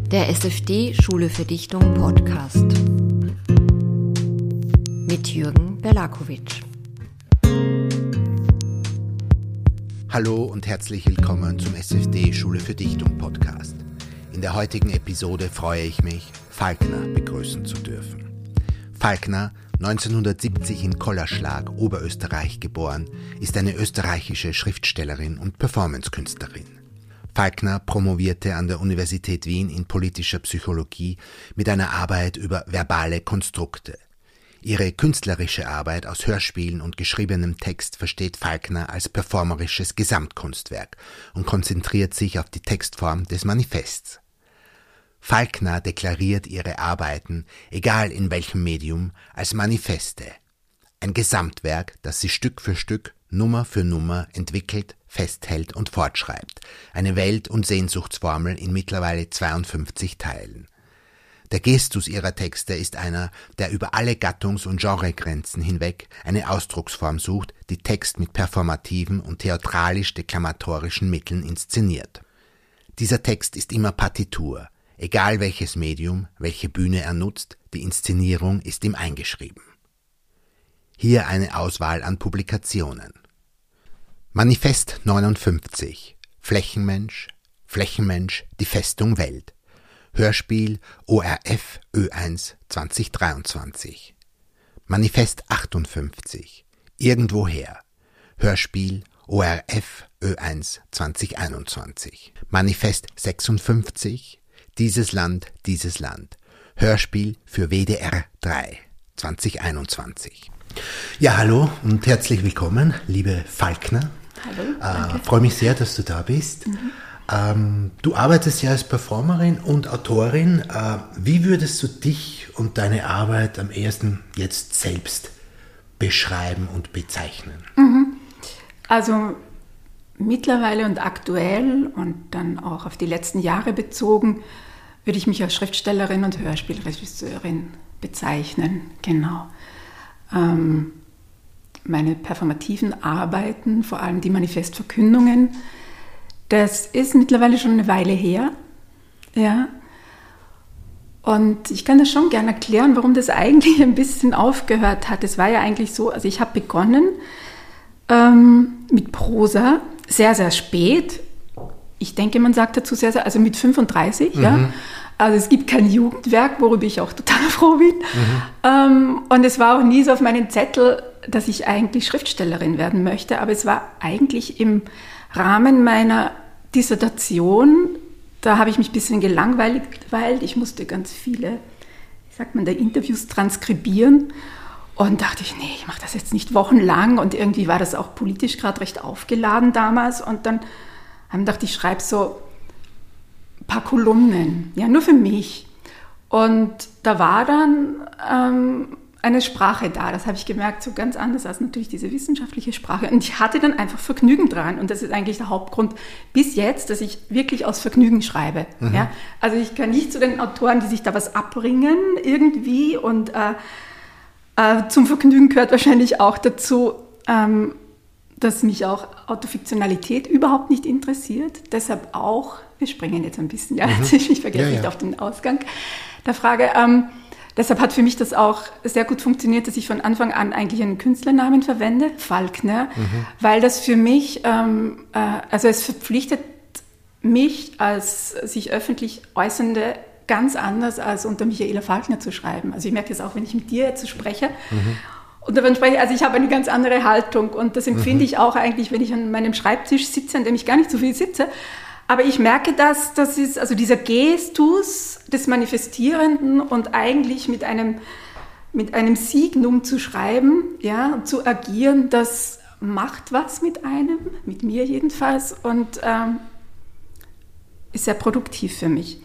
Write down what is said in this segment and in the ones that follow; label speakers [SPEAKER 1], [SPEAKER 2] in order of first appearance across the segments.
[SPEAKER 1] Der SFD Schule für Dichtung Podcast mit Jürgen Berlakovic.
[SPEAKER 2] Hallo und herzlich willkommen zum SFD Schule für Dichtung Podcast. In der heutigen Episode freue ich mich, Falkner begrüßen zu dürfen. Falkner, 1970 in Kollerschlag, Oberösterreich geboren, ist eine österreichische Schriftstellerin und Performancekünstlerin. Falkner promovierte an der Universität Wien in politischer Psychologie mit einer Arbeit über verbale Konstrukte. Ihre künstlerische Arbeit aus Hörspielen und geschriebenem Text versteht Falkner als performerisches Gesamtkunstwerk und konzentriert sich auf die Textform des Manifests. Falkner deklariert ihre Arbeiten, egal in welchem Medium, als Manifeste. Ein Gesamtwerk, das sie Stück für Stück, Nummer für Nummer entwickelt, festhält und fortschreibt. Eine Welt- und Sehnsuchtsformel in mittlerweile 52 Teilen. Der Gestus ihrer Texte ist einer, der über alle Gattungs- und Genregrenzen hinweg eine Ausdrucksform sucht, die Text mit performativen und theatralisch-deklamatorischen Mitteln inszeniert. Dieser Text ist immer Partitur. Egal welches Medium, welche Bühne er nutzt, die Inszenierung ist ihm eingeschrieben. Hier eine Auswahl an Publikationen. Manifest 59, Flächenmensch, die Festung Welt. Hörspiel ORF Ö1 2023. Manifest 58, Irgendwoher. Hörspiel ORF Ö1 2021. Manifest 56, Dieses Land. Hörspiel für WDR 3 2021. Ja, hallo und herzlich willkommen, liebe Falkner.
[SPEAKER 3] Hallo.
[SPEAKER 2] Freue mich sehr, dass du da bist. Du arbeitest ja als Performerin und Autorin. Wie würdest du dich und deine Arbeit am ehesten jetzt selbst beschreiben und bezeichnen?
[SPEAKER 3] Also mittlerweile und aktuell und dann auch auf die letzten Jahre bezogen, würde ich mich als Schriftstellerin und Hörspielregisseurin bezeichnen. Genau. Meine performativen Arbeiten, vor allem die Manifestverkündungen, das ist mittlerweile schon eine Weile her. Ja. Und ich kann das schon gerne erklären, warum das eigentlich ein bisschen aufgehört hat. Es war ja eigentlich so, also ich habe begonnen mit Prosa, sehr, sehr spät. Ich denke, man sagt dazu sehr, sehr, also mit 35, ja. Also es gibt kein Jugendwerk, worüber ich auch total froh bin. Und es war auch nie so auf meinem Zettel, dass ich eigentlich Schriftstellerin werden möchte. Aber es war eigentlich im Rahmen meiner Dissertation, da habe ich mich ein bisschen gelangweilt, weil ich musste ganz viele, Interviews transkribieren. Und dachte ich, nee, ich mache das jetzt nicht wochenlang. Und irgendwie war das auch politisch gerade recht aufgeladen damals. Und dann dachte ich, schreibe so ein paar Kolumnen, ja, nur für mich. Und da war dann eine Sprache da, das habe ich gemerkt, so ganz anders als natürlich diese wissenschaftliche Sprache. Und ich hatte dann einfach Vergnügen dran. Und das ist eigentlich der Hauptgrund bis jetzt, dass ich wirklich aus Vergnügen schreibe. Ja? Also ich kann nicht zu den Autoren, die sich da was abbringen irgendwie. Und zum Vergnügen gehört wahrscheinlich auch dazu, dass mich auch Autofiktionalität überhaupt nicht interessiert. Deshalb auch, wir springen jetzt ein bisschen, ja, ich vergesse nicht auf den Ausgang der Frage. Deshalb hat für mich das auch sehr gut funktioniert, dass ich von Anfang an eigentlich einen Künstlernamen verwende, Falkner, weil das für mich, also es verpflichtet mich als sich öffentlich Äußernde ganz anders als unter Michaela Falkner zu schreiben. Also ich merke das auch, wenn ich mit dir jetzt spreche. Und davon spreche ich, also ich habe eine ganz andere Haltung und das empfinde ich auch eigentlich, wenn ich an meinem Schreibtisch sitze, an dem ich gar nicht so viel sitze. Aber ich merke, dass das ist, also dieser Gestus des Manifestierenden und eigentlich mit einem Signum zu schreiben, ja, zu agieren, das macht was mit einem, mit mir jedenfalls, und ist sehr produktiv für mich.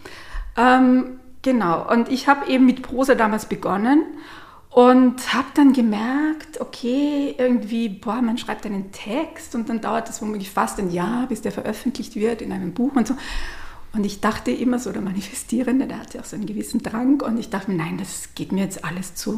[SPEAKER 3] Genau, und ich habe eben mit Prosa damals begonnen und habe dann gemerkt, okay, irgendwie, man schreibt einen Text und dann dauert das womöglich fast ein Jahr, bis der veröffentlicht wird in einem Buch und so. Und ich dachte immer so, der Manifestierende, der hat ja auch so einen gewissen Drang und ich dachte mir, nein, das geht mir jetzt alles zu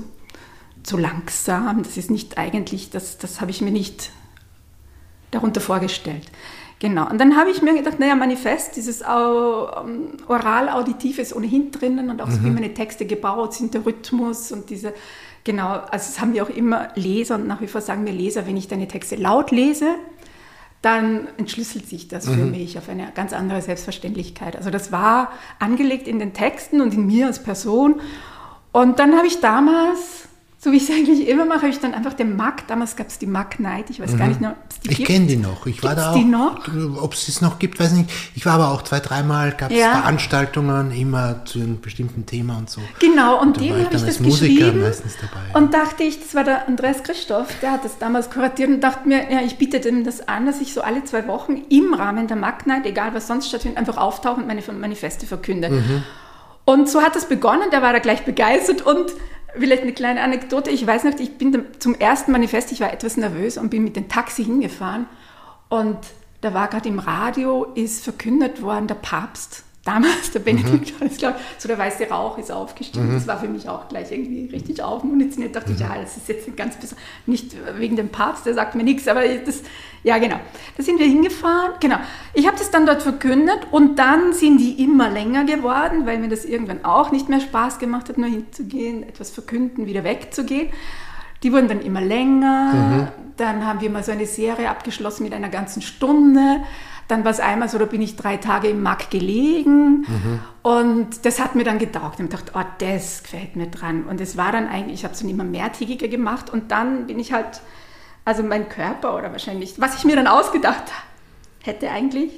[SPEAKER 3] langsam, das ist nicht eigentlich, das habe ich mir nicht darunter vorgestellt. Genau, und dann habe ich mir gedacht, naja, Manifest, dieses Oral-Auditive ist ohnehin drinnen und auch so wie meine Texte gebaut sind, der Rhythmus und diese, genau, also es haben wir auch immer Leser und nach wie vor sagen mir Leser, wenn ich deine Texte laut lese, dann entschlüsselt sich das für mich auf eine ganz andere Selbstverständlichkeit. Also das war angelegt in den Texten und in mir als Person. Und dann habe ich damals, so wie ich es eigentlich immer mache, habe ich dann einfach den Mac, damals gab es die Mac Night, ich weiß gar nicht, ob es die gibt.
[SPEAKER 2] Ich kenne die noch. Ich war da auch,
[SPEAKER 3] die noch?
[SPEAKER 2] ob es es noch gibt, weiß nicht. Ich war aber auch 2-3 Mal, gab es Veranstaltungen, immer zu einem bestimmten Thema und so.
[SPEAKER 3] Genau, und
[SPEAKER 2] da
[SPEAKER 3] dem
[SPEAKER 2] war ich
[SPEAKER 3] habe ich
[SPEAKER 2] dann
[SPEAKER 3] das
[SPEAKER 2] als Musiker
[SPEAKER 3] geschrieben
[SPEAKER 2] meistens dabei.
[SPEAKER 3] und dachte ich, das war der Andreas Christoph, der hat das damals kuratiert und dachte mir, ja, ich biete dem das an, dass ich so alle 2 Wochen im Rahmen der Mac Night, egal was sonst stattfindet, einfach auftauche und meine Manifeste verkünde. Und so hat das begonnen, der war da gleich begeistert und vielleicht eine kleine Anekdote, ich weiß nicht, ich bin zum ersten Manifest, ich war etwas nervös und bin mit dem Taxi hingefahren und da war gerade im Radio, ist verkündet worden, der Papst, damals der Benedikt, so der weiße Rauch ist aufgestiegen, das war für mich auch gleich irgendwie richtig aufmunitioniert, dachte ich, ja, das ist jetzt ein ganz besonders, nicht wegen dem Papst, der sagt mir nichts, aber das, ja genau, da sind wir hingefahren, genau, ich habe das dann dort verkündet und dann sind die immer länger geworden, weil mir das irgendwann auch nicht mehr Spaß gemacht hat, nur hinzugehen, etwas verkünden, wieder wegzugehen. Die wurden dann immer länger, dann haben wir mal so eine Serie abgeschlossen mit einer ganzen Stunde, dann war es einmal so, da bin ich 3 Tage im Mac gelegen und das hat mir dann getaugt. Ich habe gedacht, oh, das gefällt mir dran. Und es war dann eigentlich, ich habe es dann immer mehrtägiger gemacht und dann bin ich halt, also mein Körper oder wahrscheinlich, was ich mir dann ausgedacht hätte eigentlich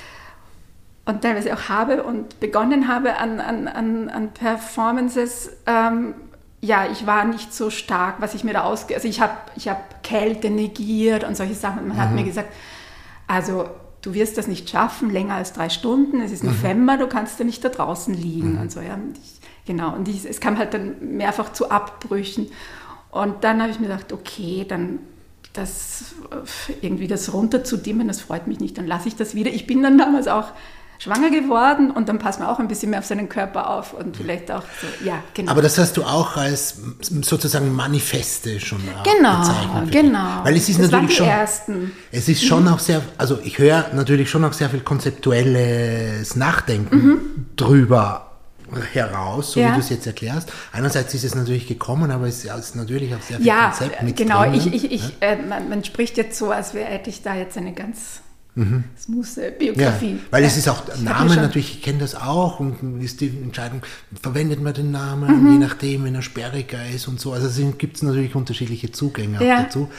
[SPEAKER 3] und teilweise auch habe und begonnen habe an Performances, ja, ich war nicht so stark, was ich mir da also ich hab Kälte negiert und solche Sachen. Und man hat mir gesagt, also du wirst das nicht schaffen, länger als 3 Stunden, es ist November, du kannst ja nicht da draußen liegen und so. Ja. Und es kam halt dann mehrfach zu Abbrüchen. Und dann habe ich mir gedacht, okay, dann das runterzudimmen, das freut mich nicht, dann lasse ich das wieder. Ich bin dann damals auch schwanger geworden und dann passt man auch ein bisschen mehr auf seinen Körper auf und vielleicht auch so, ja, genau.
[SPEAKER 2] Aber das hast du auch als sozusagen Manifeste schon bezeichnet.
[SPEAKER 3] Genau.
[SPEAKER 2] Weil es ist
[SPEAKER 3] das
[SPEAKER 2] natürlich
[SPEAKER 3] waren die
[SPEAKER 2] schon,
[SPEAKER 3] ersten.
[SPEAKER 2] Es ist schon auch sehr, also ich höre natürlich schon auch sehr viel konzeptuelles Nachdenken drüber heraus, so wie du es jetzt erklärst. Einerseits ist es natürlich gekommen, aber es ist natürlich auch sehr viel Konzept mit
[SPEAKER 3] genau.
[SPEAKER 2] drinnen.
[SPEAKER 3] Man spricht jetzt so, als hätte ich da jetzt eine ganz smooth Biografie.
[SPEAKER 2] Ja, weil es ist auch Name natürlich, ich kenne das auch und ist die Entscheidung, verwendet man den Namen, je nachdem, wenn er sperriger ist und so. Also gibt es natürlich unterschiedliche Zugänge auch dazu.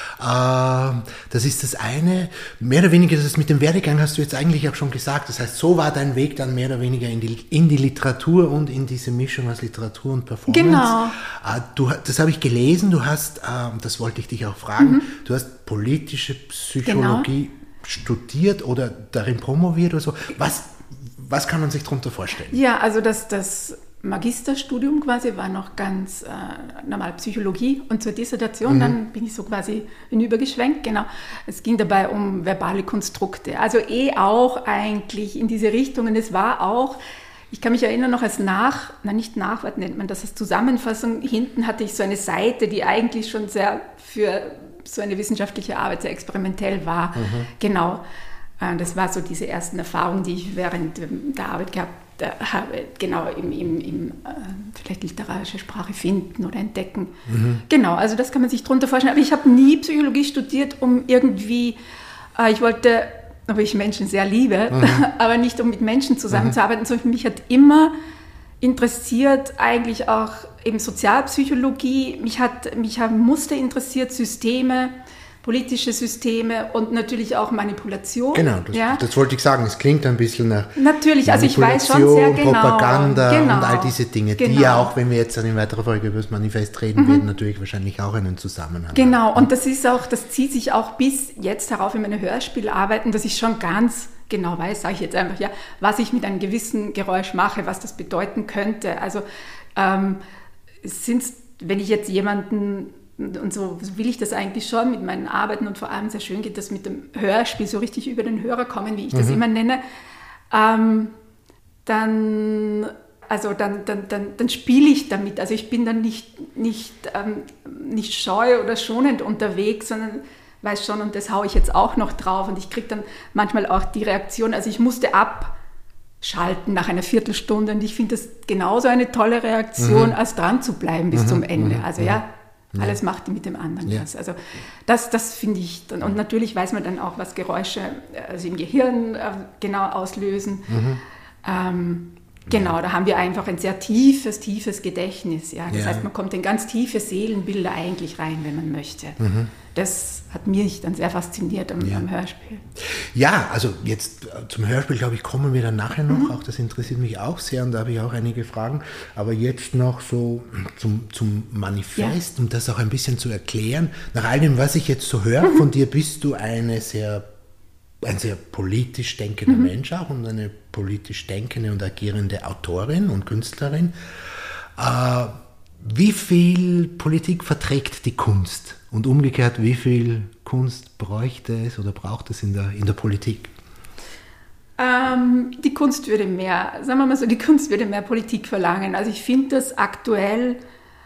[SPEAKER 2] Das ist das eine. Mehr oder weniger, das mit dem Werdegang hast du jetzt eigentlich auch schon gesagt. Das heißt, so war dein Weg dann mehr oder weniger in die Literatur und in diese Mischung aus Literatur und Performance.
[SPEAKER 3] Genau.
[SPEAKER 2] Das habe ich gelesen. Du hast, das wollte ich dich auch fragen, du hast politische Psychologie studiert oder darin promoviert oder so. Was kann man sich darunter vorstellen?
[SPEAKER 3] Ja, also das Magisterstudium quasi war noch ganz normal Psychologie und zur Dissertation, dann bin ich so quasi hinübergeschwenkt, genau. Es ging dabei um verbale Konstrukte, also auch eigentlich in diese Richtung und es war auch, ich kann mich erinnern noch als Nachwort nennt man das, als Zusammenfassung, hinten hatte ich so eine Seite, die eigentlich schon sehr für so eine wissenschaftliche Arbeit sehr experimentell war. Genau, das war so diese ersten Erfahrungen, die ich während der Arbeit gehabt habe, genau im vielleicht literarische Sprache finden oder entdecken. Genau, also das kann man sich drunter vorstellen. Aber ich habe nie Psychologie studiert, um irgendwie, ich wollte, obwohl ich Menschen sehr liebe, aber nicht um mit Menschen zusammenzuarbeiten, sondern mich hat immer interessiert eigentlich auch eben Sozialpsychologie, mich haben Muster interessiert, Systeme, politische Systeme und natürlich auch Manipulation.
[SPEAKER 2] Genau, das wollte ich sagen, es klingt ein bisschen nach
[SPEAKER 3] natürlich, also ich weiß schon sehr genau.
[SPEAKER 2] Propaganda und all diese Dinge, die ja auch, wenn wir jetzt dann in weiterer Folge über das Manifest reden werden, natürlich wahrscheinlich auch einen Zusammenhang haben.
[SPEAKER 3] Genau, und das zieht sich auch bis jetzt herauf in meine Hörspielarbeiten, dass ich schon ganz genau weiß, sage ich jetzt einfach, ja, was ich mit einem gewissen Geräusch mache, was das bedeuten könnte. Also wenn ich jetzt jemanden, und so will ich das eigentlich schon mit meinen Arbeiten und vor allem sehr schön geht das mit dem Hörspiel so richtig über den Hörer kommen, wie ich das immer nenne, dann spiele ich damit. Also ich bin dann nicht scheu oder schonend unterwegs, sondern weiß schon, und das haue ich jetzt auch noch drauf. Und ich kriege dann manchmal auch die Reaktion, also ich musste abschalten nach einer Viertelstunde. Und ich finde das genauso eine tolle Reaktion, als dran zu bleiben bis zum Ende. Also alles macht mit dem anderen was. Also das finde ich dann. Und natürlich weiß man dann auch, was Geräusche also im Gehirn genau auslösen. Genau, da haben wir einfach ein sehr tiefes Gedächtnis. Ja? Das heißt, man kommt in ganz tiefe Seelenbilder eigentlich rein, wenn man möchte. Das hat mich dann sehr fasziniert am Hörspiel.
[SPEAKER 2] Ja, also jetzt zum Hörspiel, glaube ich, kommen wir dann nachher noch. Auch das interessiert mich auch sehr und da habe ich auch einige Fragen. Aber jetzt noch so zum Manifest, um das auch ein bisschen zu erklären. Nach all dem, was ich jetzt so höre von dir, bist du ein sehr politisch denkender Mensch auch und eine politisch denkende und agierende Autorin und Künstlerin. Wie viel Politik verträgt die Kunst? Und umgekehrt, wie viel Kunst bräuchte es oder braucht es in der Politik?
[SPEAKER 3] Die Kunst würde mehr, sagen wir mal so, die Kunst würde mehr Politik verlangen. Also ich finde das aktuell,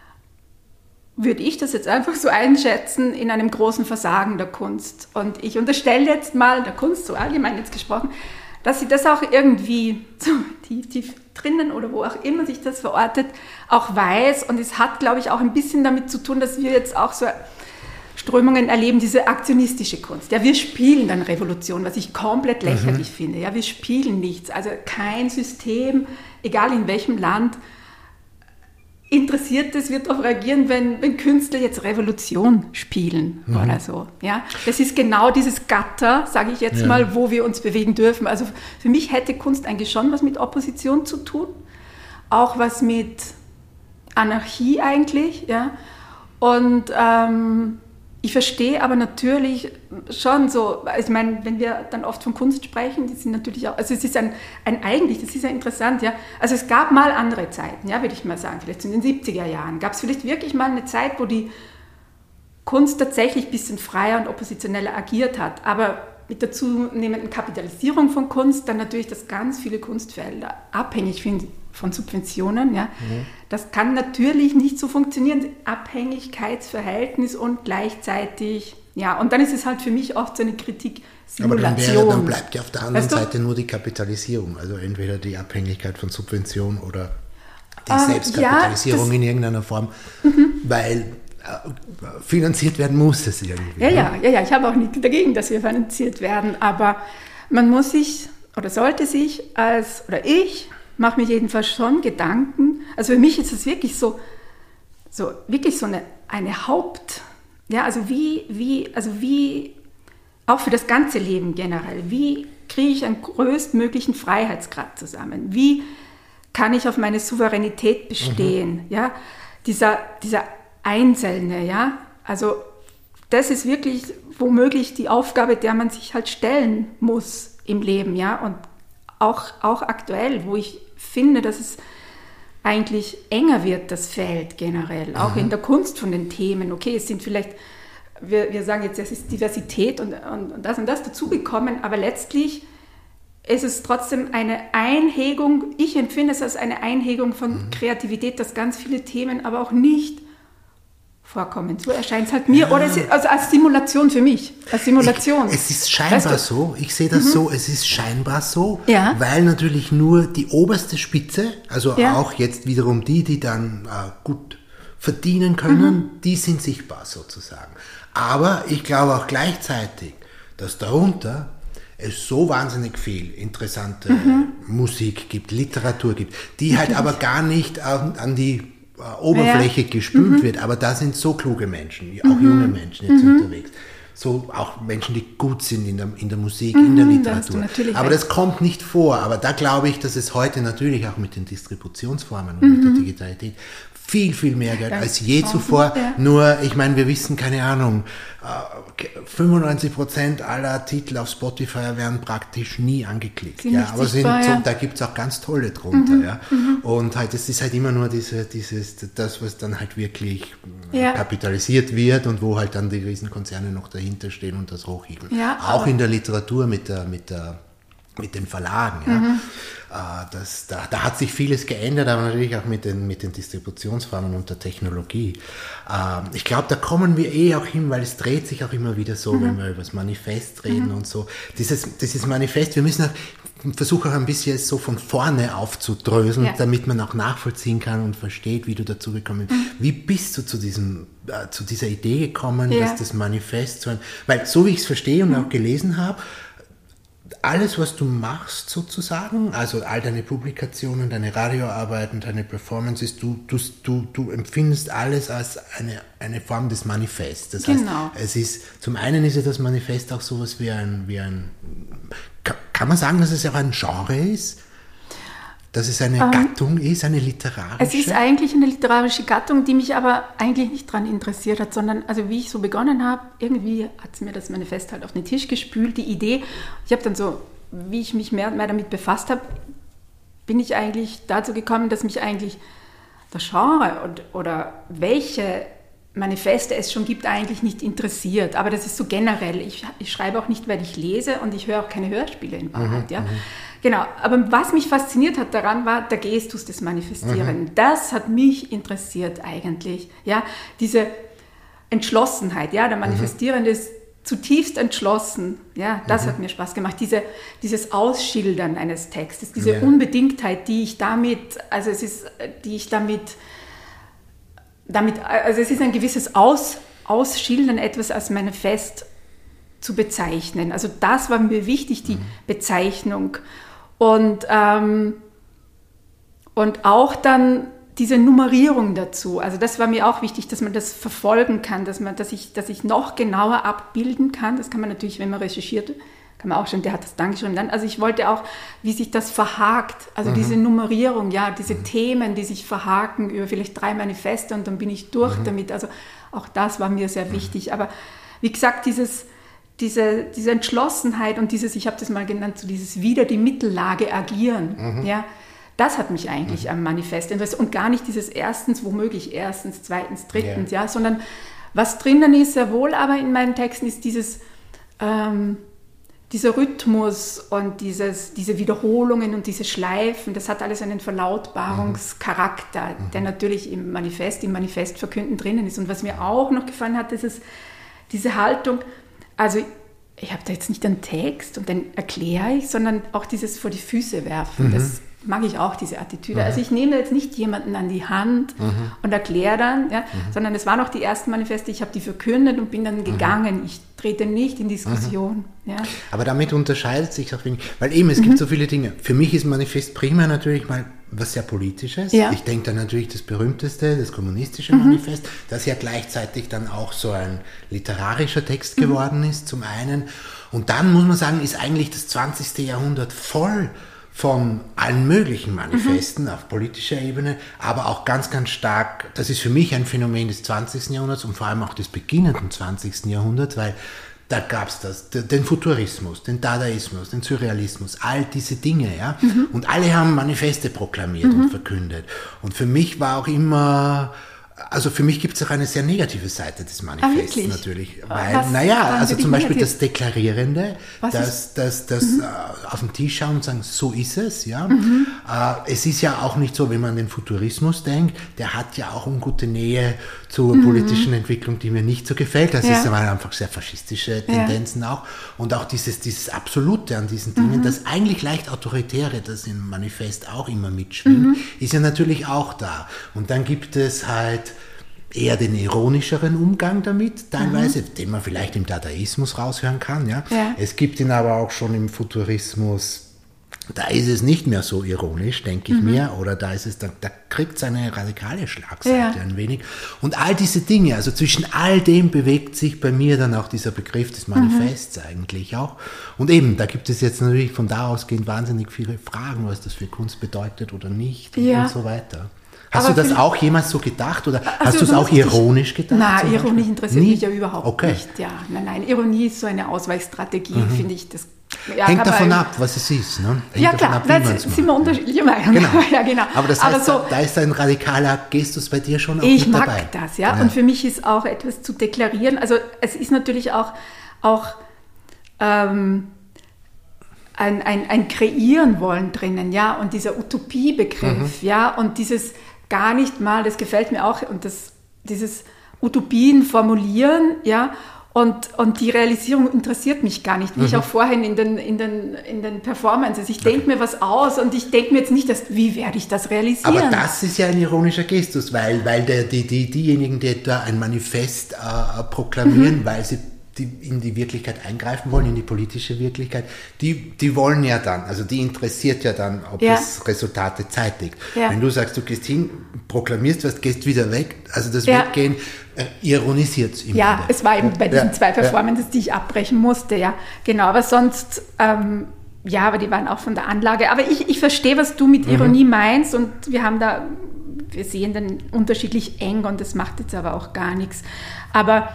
[SPEAKER 3] würde ich das jetzt einfach so einschätzen, in einem großen Versagen der Kunst. Und ich unterstelle jetzt mal der Kunst, so allgemein jetzt gesprochen, dass sie das auch irgendwie so tief drinnen oder wo auch immer sich das verortet, auch weiß. Und es hat, glaube ich, auch ein bisschen damit zu tun, dass wir jetzt auch so Strömungen erleben, diese aktionistische Kunst. Ja, wir spielen dann Revolution, was ich komplett lächerlich finde. Ja, wir spielen nichts. Also kein System, egal in welchem Land, interessiert es, wird darauf reagieren, wenn Künstler jetzt Revolution spielen oder so. Ja? Das ist genau dieses Gatter, sage ich jetzt mal, wo wir uns bewegen dürfen. Also für mich hätte Kunst eigentlich schon was mit Opposition zu tun, auch was mit Anarchie eigentlich. Ja? Und ich verstehe aber natürlich schon so, ich meine, wenn wir dann oft von Kunst sprechen, die sind natürlich auch, also es ist eigentlich, das ist ja interessant, ja, also es gab mal andere Zeiten, ja, würde ich mal sagen, vielleicht in den 70er Jahren, gab es vielleicht wirklich mal eine Zeit, wo die Kunst tatsächlich ein bisschen freier und oppositioneller agiert hat, aber mit der zunehmenden Kapitalisierung von Kunst dann natürlich, dass ganz viele Kunstfelder abhängig sind von Subventionen. Ja. Das kann natürlich nicht so funktionieren, Abhängigkeitsverhältnis und gleichzeitig, ja, und dann ist es halt für mich oft so eine Kritik-Simulation.
[SPEAKER 2] Aber dann bleibt ja auf der anderen Seite nur die Kapitalisierung, also entweder die Abhängigkeit von Subventionen oder die Selbstkapitalisierung in irgendeiner Form, weil finanziert werden muss es irgendwie.
[SPEAKER 3] Ja, ich habe auch nichts dagegen, dass wir finanziert werden, aber man muss sich oder sollte sich ich mache mir jedenfalls schon Gedanken, also für mich ist es wirklich so wirklich so eine Haupt, ja, also wie auch für das ganze Leben generell, wie kriege ich einen größtmöglichen Freiheitsgrad zusammen, wie kann ich auf meine Souveränität bestehen, ja, dieser Einzelne, ja, also das ist wirklich womöglich die Aufgabe, der man sich halt stellen muss im Leben, ja, und auch aktuell, wo ich finde, dass es eigentlich enger wird, das Feld generell, auch in der Kunst von den Themen. Okay, es sind vielleicht, wir sagen jetzt, es ist Diversität und das dazugekommen, aber letztlich ist es trotzdem eine Einhegung, ich empfinde es als eine Einhegung von Kreativität, dass ganz viele Themen aber auch nicht vorkommen. So erscheint es halt mir, oder also als Simulation für mich, als Simulation.
[SPEAKER 2] Es ist scheinbar so, ich sehe das so, es ist scheinbar so, weil natürlich nur die oberste Spitze, also auch jetzt wiederum die dann gut verdienen können, die sind sichtbar sozusagen. Aber ich glaube auch gleichzeitig, dass darunter es so wahnsinnig viel interessante Musik gibt, Literatur gibt, die halt aber gar nicht an die Oberfläche gespült wird, aber da sind so kluge Menschen, auch junge Menschen jetzt unterwegs, so auch Menschen, die gut sind in der Musik, in der Literatur, aber das kommt nicht vor, aber da glaube ich, dass es heute natürlich auch mit den Distributionsformen und mit der Digitalität viel, viel mehr Geld als je zuvor. Nur, ich meine, wir wissen, keine Ahnung, 95% aller Titel auf Spotify werden praktisch nie angeklickt. Aber da gibt es auch ganz tolle drunter. Und halt, es ist halt immer nur das, was dann halt wirklich kapitalisiert wird und wo halt dann die Riesenkonzerne noch dahinter stehen und das hochhebeln. Auch in der Literatur mit den Verlagen. Da hat sich vieles geändert, aber natürlich auch mit den Distributionsformen und der Technologie. Ich glaube, da kommen wir auch hin, weil es dreht sich auch immer wieder so, wenn wir über das Manifest reden und so. Dieses Manifest, wir müssen versuche auch ein bisschen es so von vorne aufzudröseln, damit man auch nachvollziehen kann und versteht, wie du dazu gekommen bist. Wie bist du zu dieser Idee gekommen, dass das Manifest weil so wie ich es verstehe und auch gelesen habe, alles, was du machst sozusagen, also all deine Publikationen, deine Radioarbeiten, deine Performances, du empfindest alles als eine Form des Manifests. Das heißt, es ist, zum einen ist ja das Manifest auch sowas wie ein kann man sagen, dass es auch ein Genre ist? Dass es eine Gattung ist, eine literarische?
[SPEAKER 3] Es ist eigentlich eine literarische Gattung, die mich aber eigentlich nicht daran interessiert hat, sondern also wie ich so begonnen habe, irgendwie hat es mir das Manifest halt auf den Tisch gespült, die Idee. Ich habe dann so, wie ich mich mehr und mehr damit befasst habe, bin ich eigentlich dazu gekommen, dass mich eigentlich das Genre oder welche Manifeste es schon gibt, eigentlich nicht interessiert. Aber das ist so generell. Ich schreibe auch nicht, weil ich lese und ich höre auch keine Hörspiele in Wahrheit. Genau, aber was mich fasziniert hat daran, war der Gestus des Manifestieren. Das hat mich interessiert eigentlich. Ja, diese Entschlossenheit, der Manifestierende ist zutiefst entschlossen. Ja, das hat mir Spaß gemacht. Dieses Ausschildern eines Textes, diese Unbedingtheit, also es ist ein gewisses Ausschildern, etwas als Manifest zu bezeichnen. Also das war mir wichtig, die Bezeichnung. Und auch dann diese Nummerierung dazu. Also das war mir auch wichtig, dass man das verfolgen kann, dass ich noch genauer abbilden kann. Das kann man natürlich, wenn man recherchiert, kann man auch schon, der hat das dann geschrieben. Also ich wollte auch, wie sich das verhakt, also diese Nummerierung, diese Themen, die sich verhaken über vielleicht 3 Manifeste und dann bin ich durch damit. Also auch das war mir sehr wichtig. Aber wie gesagt, diese Entschlossenheit und ich habe das mal genannt, so dieses wieder die Mittellage agieren, das hat mich eigentlich am Manifest interessiert und gar nicht dieses erstens, womöglich erstens, zweitens, drittens, sondern was drinnen ist, sehr wohl, aber in meinen Texten ist dieser Rhythmus und diese Wiederholungen und diese Schleifen, das hat alles einen Verlautbarungscharakter, der natürlich im Manifestverkünden drinnen ist. Und was mir auch noch gefallen hat, ist diese Haltung, also ich habe da jetzt nicht einen Text und dann erkläre ich, sondern auch dieses vor die Füße werfen, das mag ich auch, diese Attitüde. Also ich nehme jetzt nicht jemanden an die Hand und erkläre dann, sondern es waren auch die ersten Manifeste, ich habe die verkündet und bin dann gegangen. Ich trete nicht in Diskussion. Ja.
[SPEAKER 2] Aber damit unterscheidet sich auch wenig, weil eben es gibt so viele Dinge. Für mich ist Manifest primär natürlich mal was sehr Politisches. Ja. Ich denke dann natürlich das berühmteste, das kommunistische Manifest, das ja gleichzeitig dann auch so ein literarischer Text geworden ist, zum einen. Und dann muss man sagen, ist eigentlich das 20. Jahrhundert voll von allen möglichen Manifesten auf politischer Ebene, aber auch ganz, ganz stark, das ist für mich ein Phänomen des 20. Jahrhunderts und vor allem auch des beginnenden 20. Jahrhunderts, weil da gab es den Futurismus, den Dadaismus, den Surrealismus, all diese Dinge, und alle haben Manifeste proklamiert und verkündet. Und für mich war auch immer, also für mich gibt es auch eine sehr negative Seite des Manifests natürlich, weil, also zum Beispiel das Deklarierende, das auf den Tisch schauen und sagen, so ist es, es ist ja auch nicht so, wenn man an den Futurismus denkt, der hat ja auch ungute Nähe zur politischen Entwicklung, die mir nicht so gefällt, das ist aber einfach sehr faschistische Tendenzen auch und auch dieses Absolute an diesen Dingen, das eigentlich leicht Autoritäre, das im Manifest auch immer mitschwingt, ist ja natürlich auch da und dann gibt es halt eher den ironischeren Umgang damit, teilweise, den man vielleicht im Dadaismus raushören kann. Es gibt ihn aber auch schon im Futurismus, da ist es nicht mehr so ironisch, denke ich mir, oder da ist es, da kriegt es eine radikale Schlagseite ein wenig. Und all diese Dinge, also zwischen all dem bewegt sich bei mir dann auch dieser Begriff des Manifests eigentlich auch. Und eben, da gibt es jetzt natürlich von da ausgehend wahnsinnig viele Fragen, was das für Kunst bedeutet oder nicht und so weiter. Hast du das auch jemals so gedacht oder hast du es auch ironisch gedacht?
[SPEAKER 3] Nein, Ironie interessiert mich ja überhaupt nicht. Ja, nein, Ironie ist so eine Ausweichstrategie, finde ich. Das
[SPEAKER 2] hängt davon ab, was es ist. Ne?
[SPEAKER 3] Da sind wir unterschiedliche Meinungen.
[SPEAKER 2] Genau. Aber das heißt, da ist ein radikaler Gestus bei dir schon auch
[SPEAKER 3] mit dabei. Ich mag das, und für mich ist auch etwas zu deklarieren. Also es ist natürlich auch ein Kreieren wollen drinnen, ja, und dieser Utopiebegriff, ja, und dieses gar nicht mal, das gefällt mir auch, und dieses Utopien formulieren, ja, und die Realisierung interessiert mich gar nicht, wie ich auch vorhin in den Performances. Ich denke mir was aus und ich denke mir jetzt nicht, wie werde ich das realisieren?
[SPEAKER 2] Aber das ist ja ein ironischer Gestus, weil diejenigen, die da ein Manifest proklamieren, weil sie in die Wirklichkeit eingreifen wollen, in die politische Wirklichkeit, die wollen ja dann, also die interessiert ja dann, ob das Resultate zeitigt. Ja. Wenn du sagst, du gehst hin, proklamierst was, gehst wieder weg, also das Weggehen ironisiert es immer.
[SPEAKER 3] Ja,
[SPEAKER 2] wieder.
[SPEAKER 3] Es war eben bei diesen 2 Performances, die ich abbrechen musste, ja, genau, aber sonst, aber die waren auch von der Anlage, aber ich verstehe, was du mit Ironie meinst, und wir sehen den unterschiedlich eng, und das macht jetzt aber auch gar nichts, aber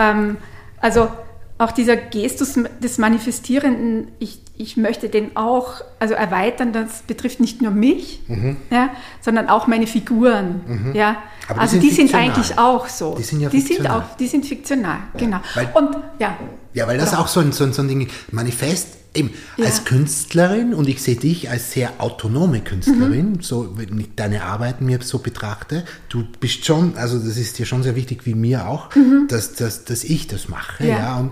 [SPEAKER 3] also auch dieser Gestus des Manifestierenden, ich möchte den auch erweitern, das betrifft nicht nur mich, sondern auch meine Figuren. Ja.
[SPEAKER 2] Aber
[SPEAKER 3] also die sind eigentlich auch so.
[SPEAKER 2] Die sind ja fiktional.
[SPEAKER 3] Die sind fiktional, genau.
[SPEAKER 2] Weil das auch so ein Ding, Manifest, eben als Künstlerin, und ich sehe dich als sehr autonome Künstlerin, so wenn ich deine Arbeiten mir so betrachte, du bist schon, also das ist dir schon sehr wichtig, wie mir auch, dass ich das mache, und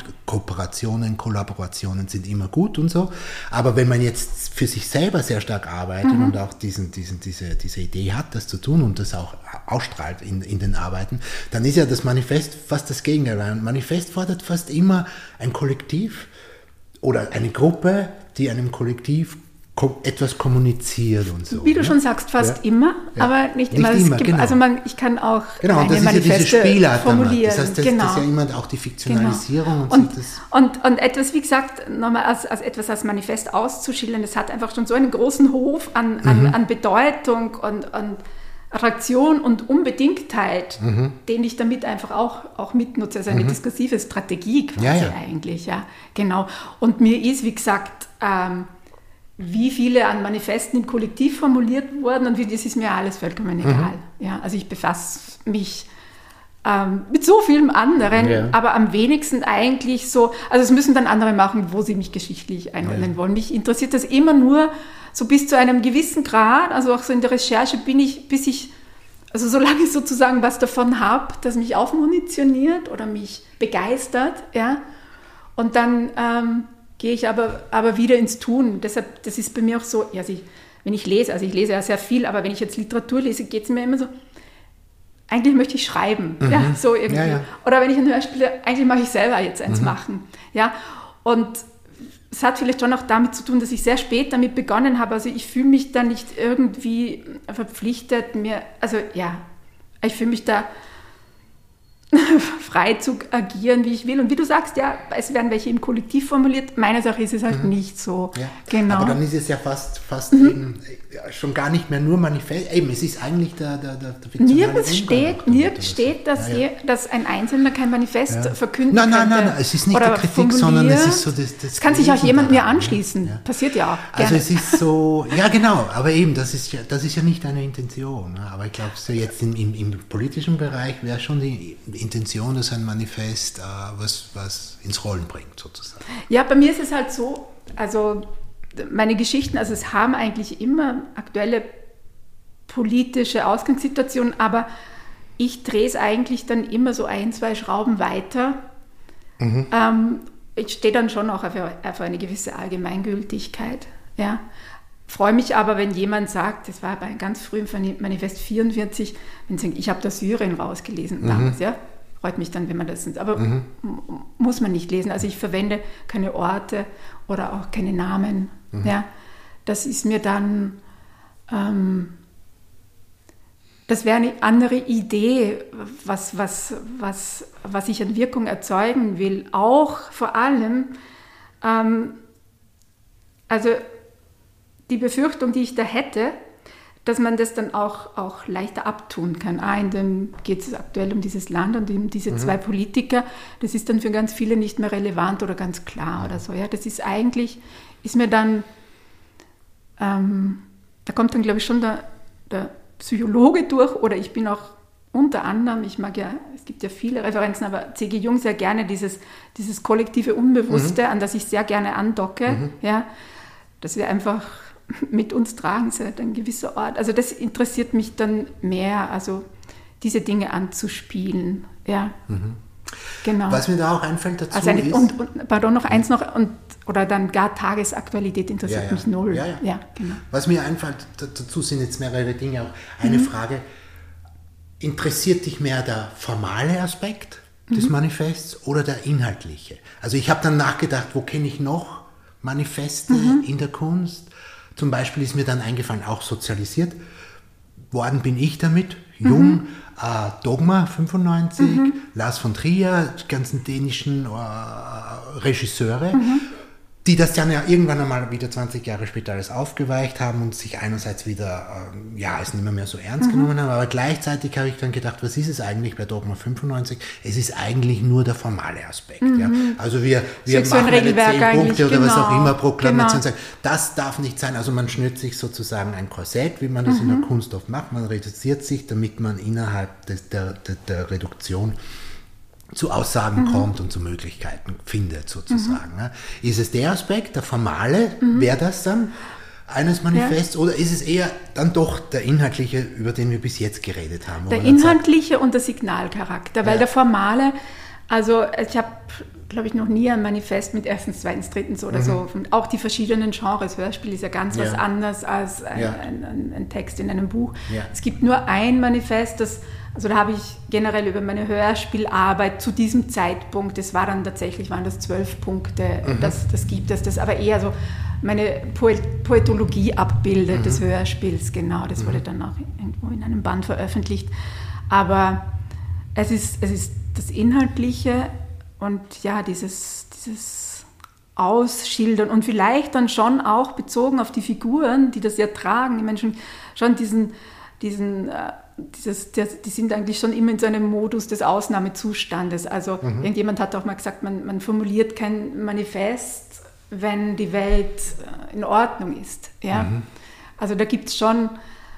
[SPEAKER 2] Kollaborationen sind immer gut und so, aber wenn man jetzt für sich selber sehr stark arbeitet und auch diese Idee hat, das zu tun und das auch ausstrahlt in den Arbeiten, dann ist ja das Manifest fast das Gegenteil. Ein Manifest fordert fast immer ein Kollektiv oder eine Gruppe, die einem Kollektiv etwas kommuniziert und so.
[SPEAKER 3] Wie du schon sagst, fast immer, aber nicht immer.
[SPEAKER 2] Genau.
[SPEAKER 3] Also ich kann auch
[SPEAKER 2] und das ist
[SPEAKER 3] Manifeste
[SPEAKER 2] ja diese Spielart
[SPEAKER 3] formulieren.
[SPEAKER 2] Das heißt, das ist ja immer auch die Fiktionalisierung.
[SPEAKER 3] Genau. Und etwas, wie gesagt, nochmal etwas als Manifest auszuschildern, das hat einfach schon so einen großen Hof an Bedeutung und Attraktion und Unbedingtheit, den ich damit einfach auch mitnutze. Also eine diskursive Strategie quasi eigentlich. Ja, genau. Und mir ist, wie gesagt, wie viele an Manifesten im Kollektiv formuliert wurden und das ist mir alles vollkommen egal. Ja, also ich befasse mich mit so vielem anderen, aber am wenigsten eigentlich so, also es müssen dann andere machen, wo sie mich geschichtlich einordnen wollen. Mich interessiert das immer nur so bis zu einem gewissen Grad, also auch so in der Recherche also solange ich sozusagen was davon habe, das mich aufmunitioniert oder mich begeistert, ja, und dann gehe ich aber wieder ins Tun. Deshalb, das ist bei mir auch so, wenn ich lese, also ich lese ja sehr viel, aber wenn ich jetzt Literatur lese, geht es mir immer so, eigentlich möchte ich schreiben, so irgendwie. Ja. Oder wenn ich ein Hörspiel, eigentlich mache ich selber jetzt eins machen, ja, und es hat vielleicht schon auch damit zu tun, dass ich sehr spät damit begonnen habe, also ich fühle mich da nicht irgendwie verpflichtet, ich fühle mich da frei zu agieren, wie ich will. Und wie du sagst, es werden welche im Kollektiv formuliert. Meiner Sache ist es halt nicht so. Ja. Genau.
[SPEAKER 2] Aber dann ist es ja fast eben schon gar nicht mehr nur Manifest. Eben, es ist eigentlich der
[SPEAKER 3] Nirgends steht, dass ein Einzelner kein Manifest verkünden könnte.
[SPEAKER 2] Nein, es ist nicht die Kritik, sondern es ist so das
[SPEAKER 3] kann sich auch jemand mir anschließen. Ja. Passiert ja auch.
[SPEAKER 2] Also es ist so, genau, aber eben, das ist ja nicht eine Intention. Ne? Aber ich glaube, so jetzt im politischen Bereich wäre schon die Intention, dass ein Manifest was ins Rollen bringt, sozusagen.
[SPEAKER 3] Ja, bei mir ist es halt so, also meine Geschichten, also es haben eigentlich immer aktuelle politische Ausgangssituationen, aber ich drehe es eigentlich dann immer so 1-2 Schrauben weiter. Ich stehe dann schon auch auf eine gewisse Allgemeingültigkeit. Ja. Freue mich aber, wenn jemand sagt, das war bei ganz frühem Manifest 44, wenn sie sagen, ich habe das Syrien rausgelesen damals, freut mich dann, wenn man das sind. Aber muss man nicht lesen. Also ich verwende keine Orte oder auch keine Namen. Ja. Das ist mir dann, das wäre eine andere Idee, was ich an Wirkung erzeugen will. Auch vor allem, also die Befürchtung, die ich da hätte, dass man das dann auch leichter abtun kann. In dem geht es aktuell um dieses Land und um diese 2 Politiker. Das ist dann für ganz viele nicht mehr relevant oder ganz klar oder so. Ja, das ist eigentlich, ist mir dann, da kommt dann, glaube ich, schon der Psychologe durch oder ich bin auch unter anderem, es gibt ja viele Referenzen, aber C.G. Jung sehr gerne dieses kollektive Unbewusste, an das ich sehr gerne andocke, dass wir einfach mit uns tragen seit ein gewisser Ort. Also das interessiert mich dann mehr, also diese Dinge anzuspielen. Ja, genau.
[SPEAKER 2] Was mir da auch einfällt dazu
[SPEAKER 3] also
[SPEAKER 2] ist...
[SPEAKER 3] Und pardon, noch eins noch, oder dann gar Tagesaktualität interessiert mich null.
[SPEAKER 2] Ja.
[SPEAKER 3] Genau.
[SPEAKER 2] Was mir einfällt, dazu sind jetzt mehrere Dinge auch. Eine Frage, interessiert dich mehr der formale Aspekt des Manifests oder der inhaltliche? Also ich habe dann nachgedacht, wo kenne ich noch Manifeste in der Kunst? Zum Beispiel ist mir dann eingefallen, auch sozialisiert worden bin ich damit, jung, Dogma 95, Lars von Trier, die ganzen dänischen Regisseure, die das dann ja irgendwann einmal wieder 20 Jahre später alles aufgeweicht haben und sich einerseits wieder, es nicht mehr so ernst genommen haben, aber gleichzeitig habe ich dann gedacht, was ist es eigentlich bei Dogma 95? Es ist eigentlich nur der formale Aspekt. Ja? Also wir machen eine 10 Punkte oder was auch immer, Proklamation, sagen, das darf nicht sein. Also man schnürt sich sozusagen ein Korsett, wie man das in der Kunst oft macht. Man reduziert sich, damit man innerhalb der Reduktion zu Aussagen kommt und zu Möglichkeiten findet, sozusagen. Ist es der Aspekt, der formale, wäre das dann eines Manifests, oder ist es eher dann doch der inhaltliche, über den wir bis jetzt geredet haben?
[SPEAKER 3] Der inhaltliche und der Signalcharakter, weil der formale, also ich habe, glaube ich, noch nie ein Manifest mit erstens, zweitens, drittens oder so. Und auch die verschiedenen Genres. Hörspiel ist ja ganz was anderes als ein Text in einem Buch. Ja. Es gibt nur ein Manifest, also da habe ich generell über meine Hörspielarbeit zu diesem Zeitpunkt, waren das 12 Punkte, das gibt es, das aber eher so meine Poetologie abbildet des Hörspiels, genau, das wurde dann auch irgendwo in einem Band veröffentlicht. Aber es ist das Inhaltliche und ja, dieses Ausschildern und vielleicht dann schon auch bezogen auf die Figuren, die das ja tragen, die Menschen schon die sind eigentlich schon immer in so einem Modus des Ausnahmezustandes. Also irgendjemand hat auch mal gesagt, man formuliert kein Manifest, wenn die Welt in Ordnung ist. Ja? Also da gibt es schon,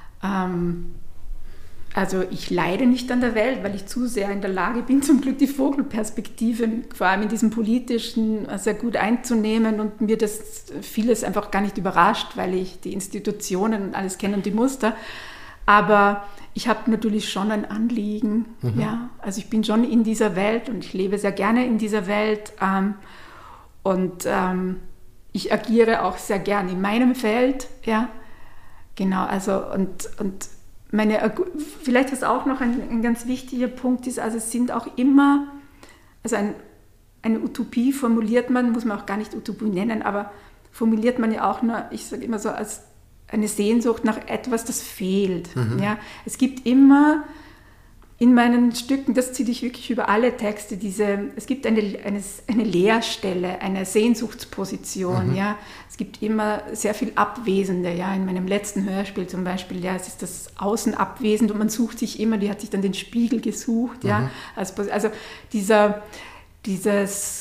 [SPEAKER 3] also ich leide nicht an der Welt, weil ich zu sehr in der Lage bin, zum Glück die Vogelperspektive, vor allem in diesem politischen, sehr gut einzunehmen und mir das vieles einfach gar nicht überrascht, weil ich die Institutionen und alles kenne und die Muster. Aber ich habe natürlich schon ein Anliegen, ja. Also ich bin schon in dieser Welt und ich lebe sehr gerne in dieser Welt und ich agiere auch sehr gerne in meinem Feld, ja. Genau, also und vielleicht ist auch noch ein ganz wichtiger Punkt ist, also es sind auch immer, also eine Utopie formuliert man, muss man auch gar nicht Utopie nennen, aber formuliert man ja auch nur, ich sage immer so, als eine Sehnsucht nach etwas, das fehlt. Ja? Es gibt immer in meinen Stücken, das ziehe ich wirklich über alle Texte, es gibt eine Leerstelle, eine Sehnsuchtsposition. Ja? Es gibt immer sehr viel Abwesende. Ja? In meinem letzten Hörspiel zum Beispiel, ja, es ist das Außen abwesend und man sucht sich immer, die hat sich dann den Spiegel gesucht. Ja? Also dieses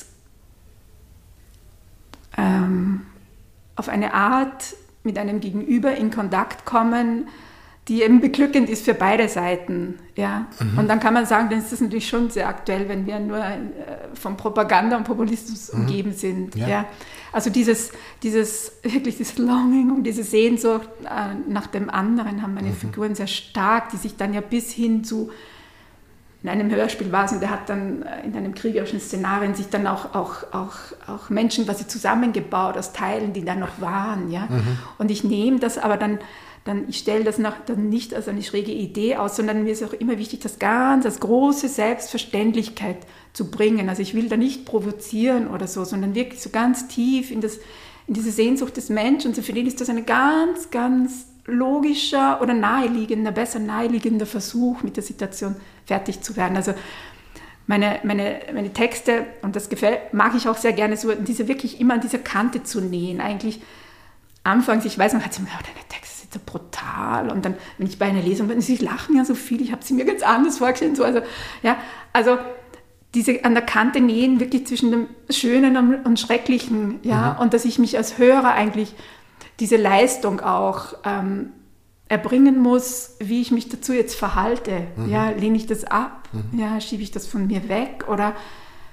[SPEAKER 3] auf eine Art mit einem Gegenüber in Kontakt kommen, die eben beglückend ist für beide Seiten. Ja? Und dann kann man sagen, dann ist das natürlich schon sehr aktuell, wenn wir nur von Propaganda und Populismus umgeben sind. Ja. Ja? Also dieses Longing und diese Sehnsucht nach dem anderen haben meine Figuren sehr stark, die sich dann ja bis hin zu, in einem Hörspiel war es, und der hat dann in einem kriegerischen Szenarien sich dann auch Menschen quasi zusammengebaut aus Teilen, die dann noch waren. Ja? Und ich nehme das aber dann ich stelle das dann nicht als eine schräge Idee aus, sondern mir ist auch immer wichtig, das ganz als große Selbstverständlichkeit zu bringen. Also ich will da nicht provozieren oder so, sondern wirklich so ganz tief in diese Sehnsucht des Menschen. Und für den ist das ein ganz, ganz logischer oder besser naheliegender Versuch, mit der Situation fertig zu werden. Also meine Texte, und das mag ich auch sehr gerne, so wirklich immer an dieser Kante zu nähen. Eigentlich anfangs, ich weiß, man hat sich immer gedacht, deine Texte sind so brutal. Und dann, wenn ich bei einer Lesung bin, sie lachen ja so viel, ich habe sie mir ganz anders vorgestellt. So, also diese an der Kante nähen, wirklich zwischen dem Schönen und Schrecklichen. Ja? Und dass ich mich als Hörer eigentlich diese Leistung auch erbringen muss, wie ich mich dazu jetzt verhalte. Ja, lehne ich das ab? Ja, schiebe ich das von mir weg? Oder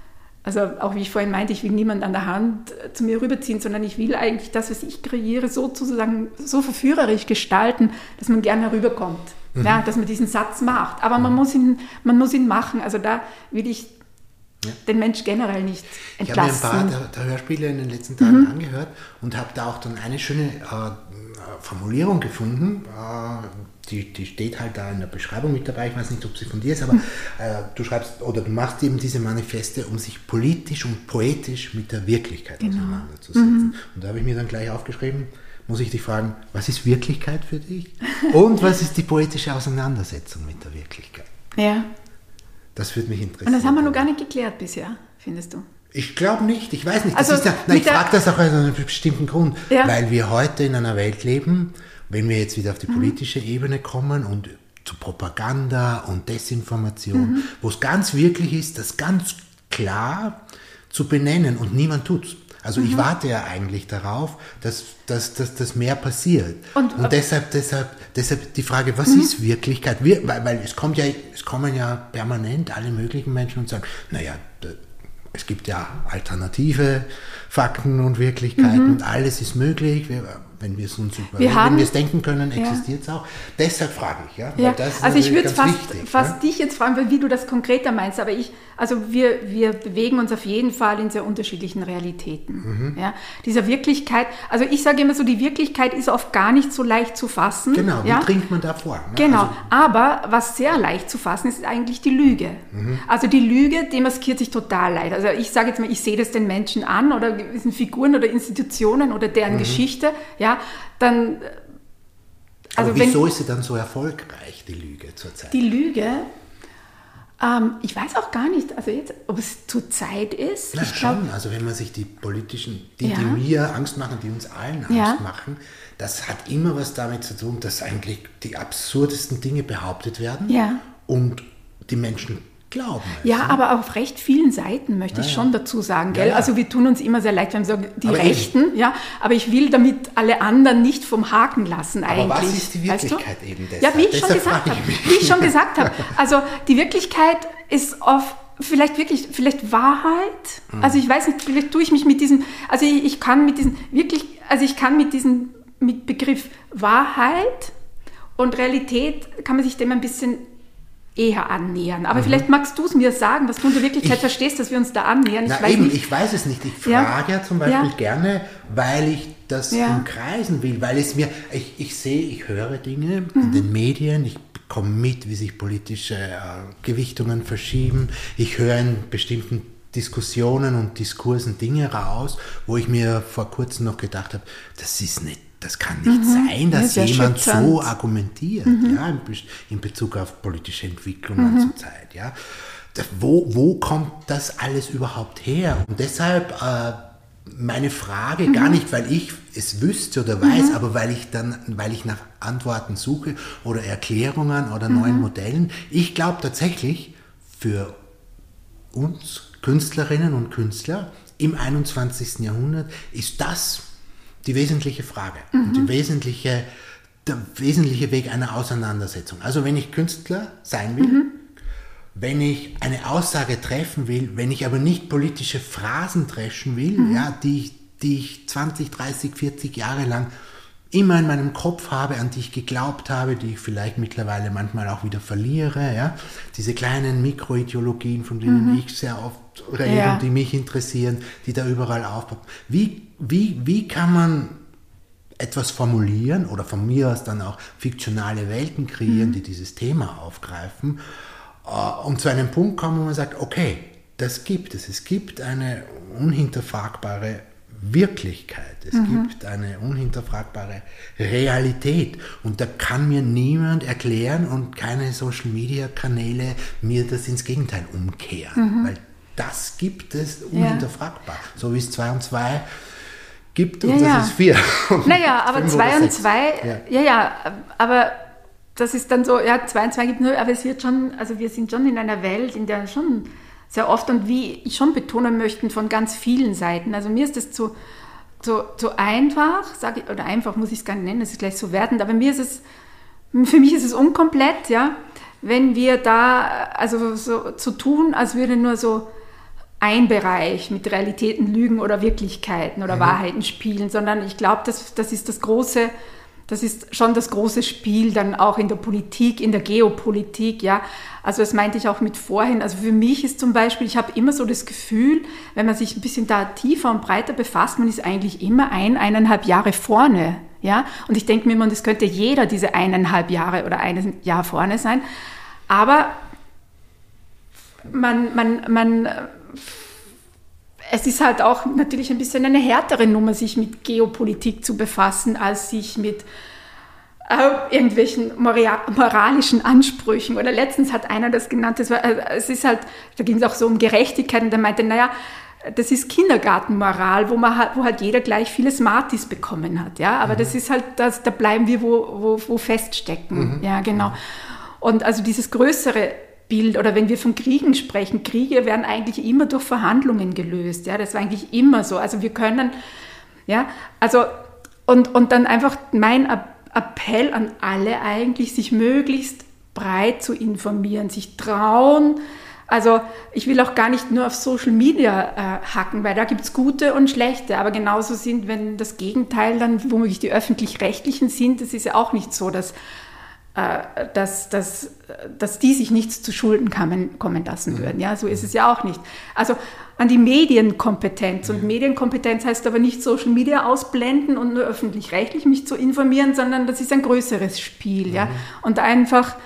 [SPEAKER 3] Also auch wie ich vorhin meinte, ich will niemanden an der Hand zu mir rüberziehen, sondern ich will eigentlich das, was ich kreiere, sozusagen so verführerisch gestalten, dass man gerne herüberkommt. Ja, dass man diesen Satz macht. Aber man muss ihn machen. Also da will ich den Mensch generell nicht entlasten.
[SPEAKER 2] Ich habe mir ein paar der Hörspiele in den letzten Tagen angehört und habe da auch dann eine schöne Formulierung gefunden. Die steht halt da in der Beschreibung mit dabei. Ich weiß nicht, ob sie von dir ist, aber du schreibst oder du machst eben diese Manifeste, um sich politisch und poetisch mit der Wirklichkeit auseinanderzusetzen. Und da habe ich mir dann gleich aufgeschrieben, muss ich dich fragen, was ist Wirklichkeit für dich? Und was ist die poetische Auseinandersetzung mit der Wirklichkeit?
[SPEAKER 3] Ja.
[SPEAKER 2] Das würde mich interessieren.
[SPEAKER 3] Und das haben wir noch gar nicht geklärt bisher, findest du?
[SPEAKER 2] Ich glaube nicht, ich weiß nicht.
[SPEAKER 3] Also
[SPEAKER 2] ich frage das auch aus einem bestimmten Grund, weil wir heute in einer Welt leben, wenn wir jetzt wieder auf die politische Ebene kommen und zu Propaganda und Desinformation, wo es ganz wirklich ist, das ganz klar zu benennen und niemand tut's. Also ich warte ja eigentlich darauf, dass mehr passiert. Und deshalb die Frage, was ist Wirklichkeit? Weil es kommen ja permanent alle möglichen Menschen und sagen, naja, es gibt ja alternative Fakten und Wirklichkeiten und alles ist möglich. Wenn wir es denken können, existiert es auch. Deshalb frage ich, weil das
[SPEAKER 3] also ich würde
[SPEAKER 2] fast
[SPEAKER 3] dich jetzt fragen, wie du das konkreter meinst, aber wir bewegen uns auf jeden Fall in sehr unterschiedlichen Realitäten. Ja? Dieser Wirklichkeit, also ich sage immer so, die Wirklichkeit ist oft gar nicht so leicht zu fassen.
[SPEAKER 2] Genau, wie dringt man da vor? Ne?
[SPEAKER 3] Genau, aber was sehr leicht zu fassen ist eigentlich die Lüge. Also die Lüge demaskiert sich total leicht. Also ich sage jetzt mal, ich sehe das den Menschen an oder gewissen Figuren oder Institutionen oder deren Geschichte, dann... Also
[SPEAKER 2] aber wieso ist sie dann so erfolgreich, die Lüge zurzeit?
[SPEAKER 3] Die Lüge, ich weiß auch gar nicht, also jetzt, ob es zurzeit ist.
[SPEAKER 2] Na, schon, also wenn man sich die politischen, die mir Angst machen, die uns allen Angst machen, das hat immer was damit zu tun, dass eigentlich die absurdesten Dinge behauptet werden und die Menschen glauben.
[SPEAKER 3] Ja, aber auf recht vielen Seiten möchte ich schon dazu sagen, gell? Ja. Also wir tun uns immer sehr leicht, wenn wir sagen, die aber Rechten, aber ich will damit alle anderen nicht vom Haken lassen eigentlich.
[SPEAKER 2] Aber was ist die Wirklichkeit eben deshalb?
[SPEAKER 3] Ja, wie ich schon gesagt habe. Also die Wirklichkeit ist vielleicht Wahrheit. Also ich weiß nicht, vielleicht tue ich mich mit diesem, also ich kann mit diesem mit Begriff Wahrheit und Realität kann man sich dem ein bisschen eher annähern. Aber vielleicht magst du es mir sagen, was du unter Wirklichkeit verstehst, dass wir uns da annähern.
[SPEAKER 2] Ich weiß es nicht. Ich frage ja zum Beispiel gerne, weil ich das umkreisen will, weil es mir, ich höre Dinge in den Medien, ich bekomme mit, wie sich politische Gewichtungen verschieben, ich höre in bestimmten Diskussionen und Diskursen Dinge raus, wo ich mir vor kurzem noch gedacht habe, das kann nicht sein, dass jemand so argumentiert, in Bezug auf politische Entwicklungen zur Zeit. Ja. Wo kommt das alles überhaupt her? Und deshalb meine Frage, gar nicht, weil ich es wüsste oder weiß, aber weil ich nach Antworten suche oder Erklärungen oder neuen Modellen. Ich glaube tatsächlich, für uns Künstlerinnen und Künstler im 21. Jahrhundert ist das die wesentliche Frage und der wesentliche Weg einer Auseinandersetzung. Also wenn ich Künstler sein will, wenn ich eine Aussage treffen will, wenn ich aber nicht politische Phrasen dreschen will, die ich 20, 30, 40 Jahre lang immer in meinem Kopf habe, an die ich geglaubt habe, die ich vielleicht mittlerweile manchmal auch wieder verliere, diese kleinen Mikroideologien, von denen ich sehr oft rede und die mich interessieren, die da überall aufpoppen. Wie kann man etwas formulieren oder von mir aus dann auch fiktionale Welten kreieren, die dieses Thema aufgreifen und zu einem Punkt kommen, wo man sagt, okay, das gibt es. Es gibt eine unhinterfragbare Wirklichkeit. Es gibt eine unhinterfragbare Realität und da kann mir niemand erklären und keine Social-Media-Kanäle mir das ins Gegenteil umkehren, weil das gibt es unhinterfragbar. So wie es 2 und 2 gibt und das ist 4.
[SPEAKER 3] Naja, aber 2 und 2, aber das ist dann so, 2 und 2 gibt nur, aber es wird schon, also wir sind schon in einer Welt, in der schon sehr oft und wie ich schon betonen möchte, von ganz vielen Seiten. Also mir ist das zu einfach, oder einfach muss ich es gar nicht nennen, das ist gleich so wertend, aber für mich ist es unkomplett, wenn wir da, also so zu tun, als würde nur so ein Bereich mit Realitäten, Lügen oder Wirklichkeiten oder Wahrheiten spielen, sondern ich glaube, das ist schon das große Spiel dann auch in der Politik, in der Geopolitik, ja. Also das meinte ich auch mit vorhin. Also für mich ist zum Beispiel, ich habe immer so das Gefühl, wenn man sich ein bisschen da tiefer und breiter befasst, man ist eigentlich immer 1,5 Jahre vorne, ja. Und ich denke mir immer, das könnte jeder diese 1,5 Jahre oder 1 Jahr vorne sein. Aber es ist halt auch natürlich ein bisschen eine härtere Nummer, sich mit Geopolitik zu befassen, als sich mit irgendwelchen moralischen Ansprüchen. Oder letztens hat einer das genannt, es ist halt, da ging es auch so um Gerechtigkeit und der meinte, naja, das ist Kindergartenmoral, wo halt jeder gleich viele Smarties bekommen hat, ja, aber das ist halt, da bleiben wir wo feststecken, ja, genau. Und also dieses größere Bild, oder wenn wir von Kriegen sprechen, Kriege werden eigentlich immer durch Verhandlungen gelöst, ja, das war eigentlich immer so, also wir können, ja, also und dann einfach mein Appell an alle eigentlich, sich möglichst breit zu informieren, sich trauen. Also ich will auch gar nicht nur auf Social Media hacken, weil da gibt es gute und schlechte, aber genauso sind, wenn das Gegenteil dann womöglich die Öffentlich-Rechtlichen sind, das ist ja auch nicht so, dass die sich nichts zu Schulden kommen lassen würden. Ja, so ist es ja auch nicht. Also an die Medienkompetenz. Und Medienkompetenz heißt aber nicht Social Media ausblenden und nur öffentlich-rechtlich mich zu informieren, sondern das ist ein größeres Spiel. Ja? Und einfach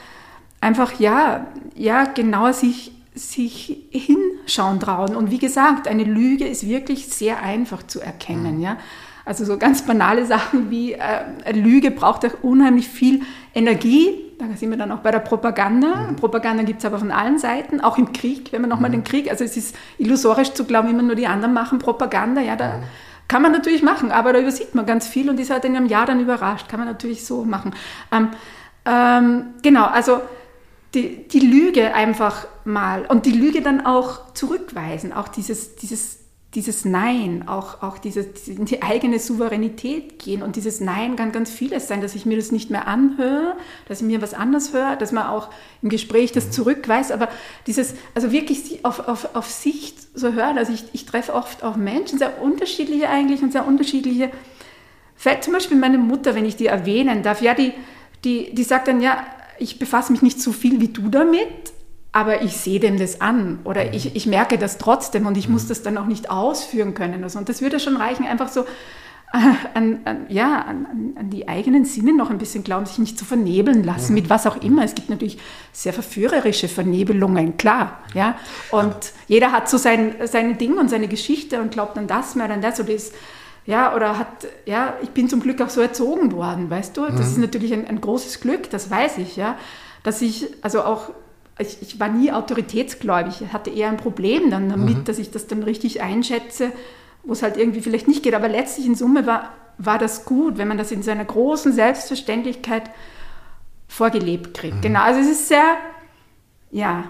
[SPEAKER 3] genauer sich hinschauen trauen. Und wie gesagt, eine Lüge ist wirklich sehr einfach zu erkennen. Ja? Also so ganz banale Sachen wie eine Lüge braucht auch unheimlich viel Energie. Da sind wir dann auch bei der Propaganda. Propaganda gibt es aber von allen Seiten, auch im Krieg, wenn man nochmal den Krieg, also es ist illusorisch zu glauben, immer nur die anderen machen Propaganda. Ja, da kann man natürlich machen, aber da übersieht man ganz viel und ist halt in einem Jahr dann überrascht. Kann man natürlich so machen. Genau, also die Lüge einfach mal und die Lüge dann auch zurückweisen, auch dieses Nein, auch in die eigene Souveränität gehen. Und dieses Nein kann ganz vieles sein, dass ich mir das nicht mehr anhöre, dass ich mir was anderes höre, dass man auch im Gespräch das zurückweist. Aber also wirklich auf Sicht so hören. Also ich treffe oft auch Menschen, sehr unterschiedliche eigentlich und sehr unterschiedliche. Vielleicht zum Beispiel meine Mutter, wenn ich die erwähnen darf, ja, die sagt dann, ja, ich befasse mich nicht so viel wie du damit, aber ich sehe dem das an oder ich merke das trotzdem und ich muss das dann auch nicht ausführen können. Also, und das würde schon reichen, einfach so an die eigenen Sinne noch ein bisschen glauben, sich nicht zu vernebeln lassen, mit was auch immer. Es gibt natürlich sehr verführerische Vernebelungen, klar. Ja? Und jeder hat so seine Dinge und seine Geschichte und glaubt an das mehr, an das oder ist, ja, oder ich bin zum Glück auch so erzogen worden, weißt du? Das ist natürlich ein großes Glück, das weiß ich, ja. Dass ich, also auch, ich war nie autoritätsgläubig, ich hatte eher ein Problem dann damit, dass ich das dann richtig einschätze, wo es halt irgendwie vielleicht nicht geht. Aber letztlich in Summe war das gut, wenn man das in seiner großen Selbstverständlichkeit vorgelebt kriegt. Genau, also es ist sehr, ja.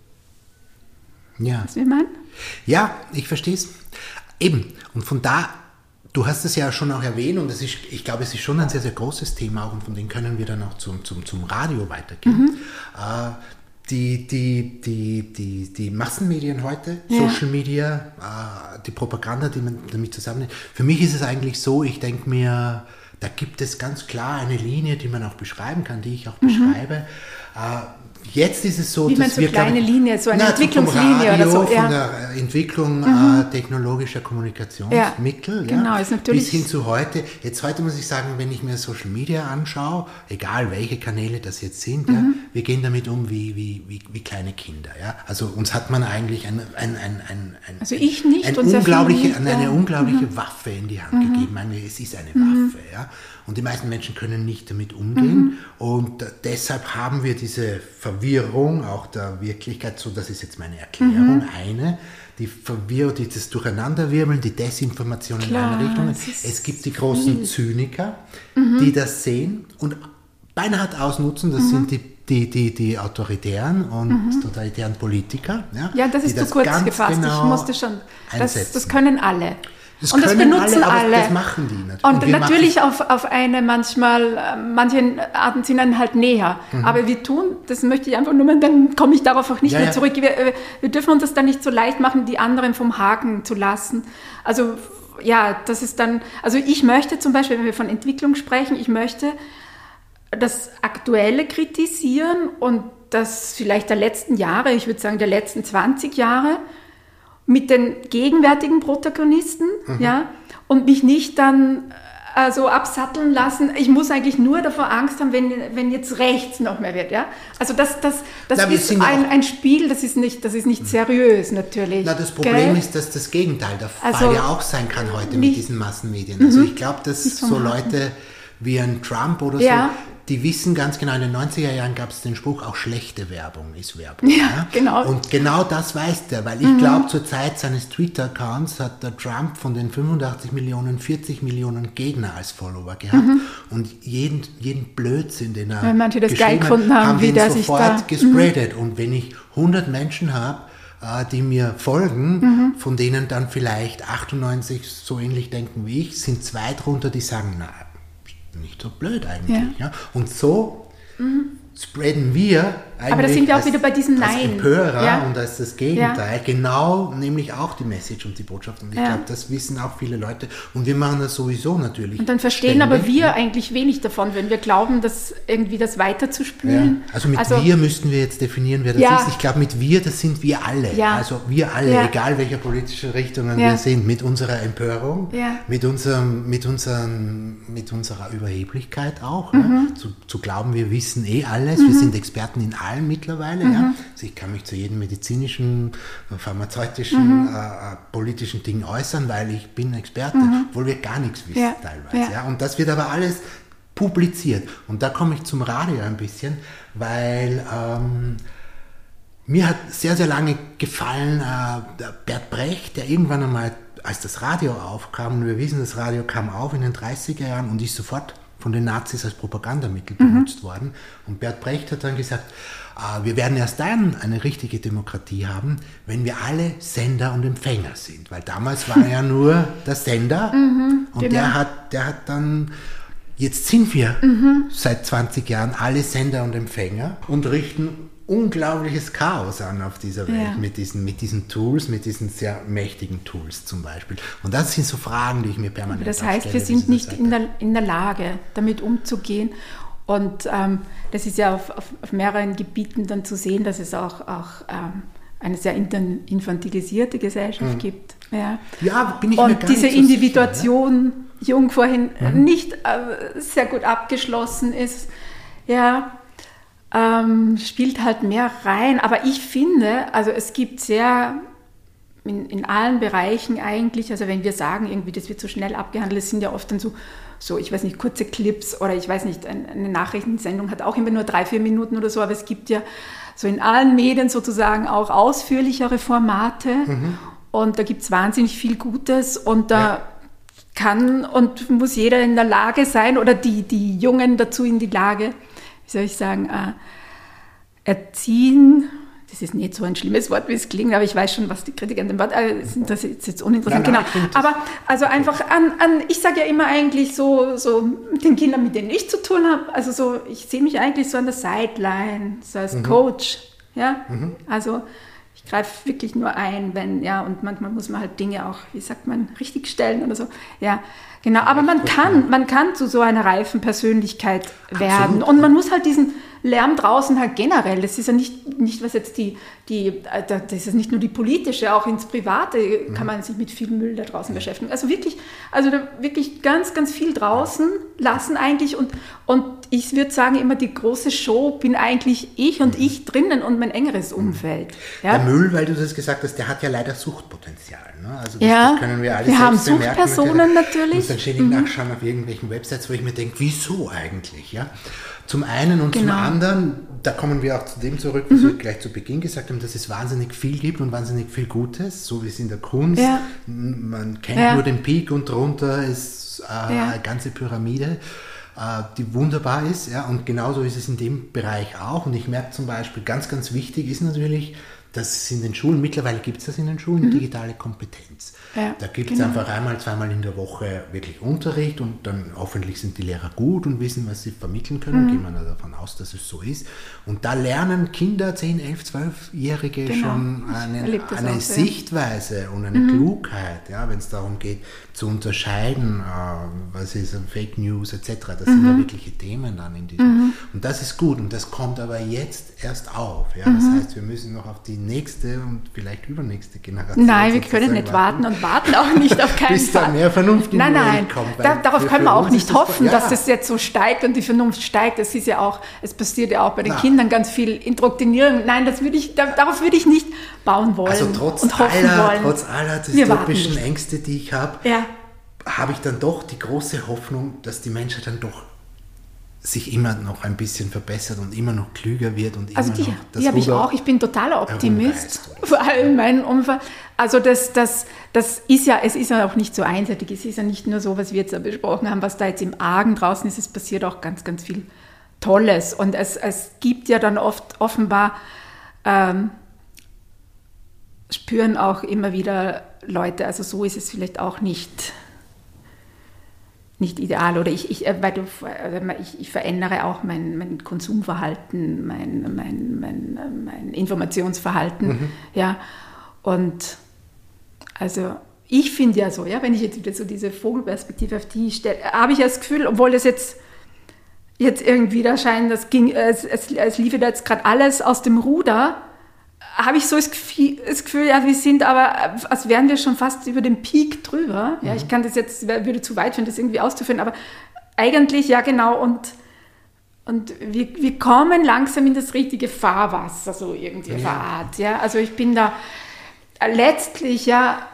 [SPEAKER 3] Was will man?
[SPEAKER 2] Ja, ich verstehe es. Eben, und von da, du hast es ja schon auch erwähnt und ich glaube, es ist schon ein sehr, sehr großes Thema auch und von dem können wir dann auch zum Radio weitergehen. Die Massenmedien heute, Social Media, die Propaganda, die man damit zusammennimmt. Für mich ist es eigentlich so, ich denke mir, da gibt es ganz klar eine Linie, die man auch beschreiben kann, die ich auch beschreibe. Jetzt ist es so,
[SPEAKER 3] wie dass wir kleine Linie, so eine Entwicklungslinie
[SPEAKER 2] Radio,
[SPEAKER 3] oder so.
[SPEAKER 2] Von der Entwicklung technologischer Kommunikationsmittel
[SPEAKER 3] genau, ist natürlich
[SPEAKER 2] bis hin zu heute. Heute muss ich sagen, wenn ich mir Social Media anschaue, egal welche Kanäle das jetzt sind, wir gehen damit um wie kleine Kinder. Ja? Also uns hat man eigentlich eine unglaubliche Waffe in die Hand gegeben. Es ist eine Waffe. Ja? Und die meisten Menschen können nicht damit umgehen. Und deshalb haben wir diese Verwirrung auch der Wirklichkeit, so das ist jetzt meine Erklärung, die Verwirrung, dieses Durcheinanderwirbeln, die Desinformation in alle Richtungen. Es gibt die großen Zyniker, die das sehen und beinahe ausnutzen, das sind die autoritären und totalitären Politiker.
[SPEAKER 3] Ja, das ist zu kurz gefasst, ich musste schon, das können alle.
[SPEAKER 2] Das
[SPEAKER 3] und das benutzen alle.
[SPEAKER 2] Das machen die natürlich.
[SPEAKER 3] Und natürlich auf eine manchmal, manche Arten sind dann halt näher. Aber wir tun, das möchte ich einfach nur mal, dann komme ich darauf auch nicht mehr zurück. Wir dürfen uns das dann nicht so leicht machen, die anderen vom Haken zu lassen. Also ja, das ist dann, also ich möchte zum Beispiel, wenn wir von Entwicklung sprechen, ich möchte das Aktuelle kritisieren und das vielleicht der letzten Jahre, ich würde sagen der letzten 20 Jahre, mit den gegenwärtigen Protagonisten, ja, und mich nicht dann so absatteln lassen. Ich muss eigentlich nur davor Angst haben, wenn jetzt rechts noch mehr wird, ja. Also das ist ein Spiel, das ist nicht seriös natürlich.
[SPEAKER 2] Na, das Problem ist, dass das Gegenteil der Fall ja auch sein kann heute mit diesen Massenmedien. Also ich glaube, dass so Leute wie ein Trump oder so, die wissen ganz genau, in den 90er Jahren gab es den Spruch, auch schlechte Werbung ist Werbung.
[SPEAKER 3] Ja, genau.
[SPEAKER 2] Und genau das weiß der, weil ich glaube, zur Zeit seines Twitter-Accounts hat der Trump von den 85 Millionen 40 Millionen Gegner als Follower gehabt. Und jeden Blödsinn, den er
[SPEAKER 3] manche das
[SPEAKER 2] geschrieben
[SPEAKER 3] geil gefunden haben, wie der sich
[SPEAKER 2] sofort gespreadet. Und wenn ich 100 Menschen habe, die mir folgen, von denen dann vielleicht 98 so ähnlich denken wie ich, sind 2 drunter, die sagen, na, nicht so blöd eigentlich. Ja. Und so spreaden wir eigentlich
[SPEAKER 3] aber da sind wir auch wieder bei diesem Nein.
[SPEAKER 2] als Empörer und als das Gegenteil, genau, nämlich auch die Message und die Botschaft. Und ich glaube, das wissen auch viele Leute. Und wir machen das sowieso natürlich.
[SPEAKER 3] Und dann verstehen aber wir eigentlich wenig davon, wenn wir glauben, dass irgendwie das weiterzuspülen.
[SPEAKER 2] Ja. Also mit wir müssten wir jetzt definieren, wer das ist. Ich glaube, mit wir, das sind wir alle. Ja. Also wir alle, egal welcher politische Richtungen wir sind, mit unserer Empörung, mit unserer Überheblichkeit auch. Zu glauben, wir wissen alles, wir sind Experten in allem mittlerweile. Ja? Also ich kann mich zu jedem medizinischen, pharmazeutischen, politischen Ding äußern, weil ich bin Experte, obwohl wir gar nichts wissen teilweise. Ja? Und das wird aber alles publiziert. Und da komme ich zum Radio ein bisschen, weil mir hat sehr, sehr lange gefallen der Bert Brecht, der irgendwann einmal, als das Radio aufkam, und wir wissen, das Radio kam auf in den 30er Jahren und ist sofort von den Nazis als Propagandamittel benutzt worden. Und Bert Brecht hat dann gesagt, wir werden erst dann eine richtige Demokratie haben, wenn wir alle Sender und Empfänger sind. Weil damals war ja nur der Sender und der hat dann, jetzt sind wir seit 20 Jahren alle Sender und Empfänger und richten unglaubliches Chaos an auf dieser Welt mit diesen Tools, mit diesen sehr mächtigen Tools zum Beispiel. Und das sind so Fragen, die ich mir permanent
[SPEAKER 3] stelle. Das heißt, wir sind nicht in der Lage, damit umzugehen. Und das ist ja auf mehreren Gebieten dann zu sehen, dass es auch eine sehr infantilisierte Gesellschaft gibt. Ja, bin ich mir gar nicht so sicher. Und diese Individuation, Jung vorhin, nicht sehr gut abgeschlossen ist, spielt halt mehr rein. Aber ich finde, also es gibt sehr in allen Bereichen eigentlich, also wenn wir sagen, irgendwie, das wird so schnell abgehandelt, es sind ja oft dann so, ich weiß nicht, kurze Clips oder ich weiß nicht, eine Nachrichtensendung hat auch immer nur 3-4 Minuten oder so, aber es gibt ja so in allen Medien sozusagen auch ausführlichere Formate und da gibt es wahnsinnig viel Gutes und da kann und muss jeder in der Lage sein oder die Jungen dazu in die Lage, wie soll ich sagen, erziehen, das ist nicht so ein schlimmes Wort, wie es klingt, aber ich weiß schon, was die Kritiker an dem Wort, das ist jetzt uninteressant, genau. Aber also einfach ich sage ja immer eigentlich so mit den Kindern, mit denen ich zu tun habe, also so, ich sehe mich eigentlich so an der Sideline, so als Coach, also ich greife wirklich nur ein, und manchmal muss man halt Dinge auch, wie sagt man, richtig stellen oder so, genau, aber man kann zu so einer reifen Persönlichkeit werden. Und man muss halt diesen Lärm draußen halt generell, das ist ja nicht was jetzt das ist nicht nur die politische, auch ins Private kann man sich mit viel Müll da draußen beschäftigen. Also da wirklich ganz, ganz viel draußen lassen eigentlich und ich würde sagen immer die große Show bin eigentlich ich und ich drinnen und mein engeres Umfeld. Ja? Der
[SPEAKER 2] Müll, weil du das gesagt hast, der hat ja leider Suchtpotenzial. Ne? Also das können wir alle selbst
[SPEAKER 3] haben Suchtpersonen natürlich.
[SPEAKER 2] Und dann ständig nachschauen auf irgendwelchen Websites, wo ich mir denke, wieso eigentlich? Ja? Zum einen und zum anderen, da kommen wir auch zu dem zurück, was wir gleich zu Beginn gesagt haben, dass es wahnsinnig viel gibt und wahnsinnig viel Gutes, so wie es in der Kunst. Ja. Man kennt nur den Peak und drunter ist eine ganze Pyramide, die wunderbar ist. Ja? Und genauso ist es in dem Bereich auch. Und ich merke zum Beispiel, ganz, ganz wichtig ist natürlich, das ist in den Schulen, mittlerweile gibt es das in den Schulen, digitale Kompetenz.
[SPEAKER 3] Ja,
[SPEAKER 2] Da gibt es einfach einmal, zweimal in der Woche wirklich Unterricht und dann hoffentlich sind die Lehrer gut und wissen, was sie vermitteln können. Gehen wir davon aus, dass es so ist. Und da lernen Kinder, 10, 11, 12-Jährige schon eine Sichtweise und eine Klugheit, ja, wenn es darum geht, zu unterscheiden, was ist Fake News etc. Das sind ja wirkliche Themen dann in diesem. Und das ist gut und das kommt aber jetzt erst auf. Ja? Das heißt, wir müssen noch auf die nächste und vielleicht übernächste Generation.
[SPEAKER 3] Nein, wir können nicht warten und warten auch nicht auf keinen
[SPEAKER 2] bis
[SPEAKER 3] Fall.
[SPEAKER 2] da mehr Vernunft in die Welt kommt.
[SPEAKER 3] Darauf können wir auch nicht hoffen, dass das jetzt so steigt und die Vernunft steigt. Das ist ja auch, es passiert ja auch bei den Kindern ganz viel Indoktrinierung. Nein, darauf würde ich nicht bauen wollen
[SPEAKER 2] also
[SPEAKER 3] und hoffen wollen.
[SPEAKER 2] Trotz aller dystopischen Ängste, die ich habe, habe ich dann doch die große Hoffnung, dass die Menschheit dann doch sich immer noch ein bisschen verbessert und immer noch klüger wird und
[SPEAKER 3] also
[SPEAKER 2] immer noch das
[SPEAKER 3] die habe ich auch. Ich bin totaler Optimist, vor allem in meinem Umfeld. Also das ist ja, es ist ja auch nicht so einseitig. Es ist ja nicht nur so, was wir jetzt besprochen haben, was da jetzt im Argen draußen ist. Es passiert auch ganz, ganz viel Tolles. Und es gibt ja dann oft offenbar, spüren auch immer wieder Leute, also so ist es vielleicht auch nicht ideal oder ich verändere auch mein Konsumverhalten, mein Informationsverhalten, ja, und also ich finde ja so, ja, wenn ich jetzt wieder so diese Vogelperspektive auf die stelle, habe ich das Gefühl, obwohl das jetzt irgendwie da scheint, es lief da jetzt gerade alles aus dem Ruder, habe ich so das Gefühl, ja, wir sind aber, als wären wir schon fast über den Peak drüber. Ja, ich kann das jetzt, würde zu weit finden, das irgendwie auszuführen, aber eigentlich, ja genau, und wir kommen langsam in das richtige Fahrwasser, so irgendwie auf eine Art. Ja? Also ich bin da, letztlich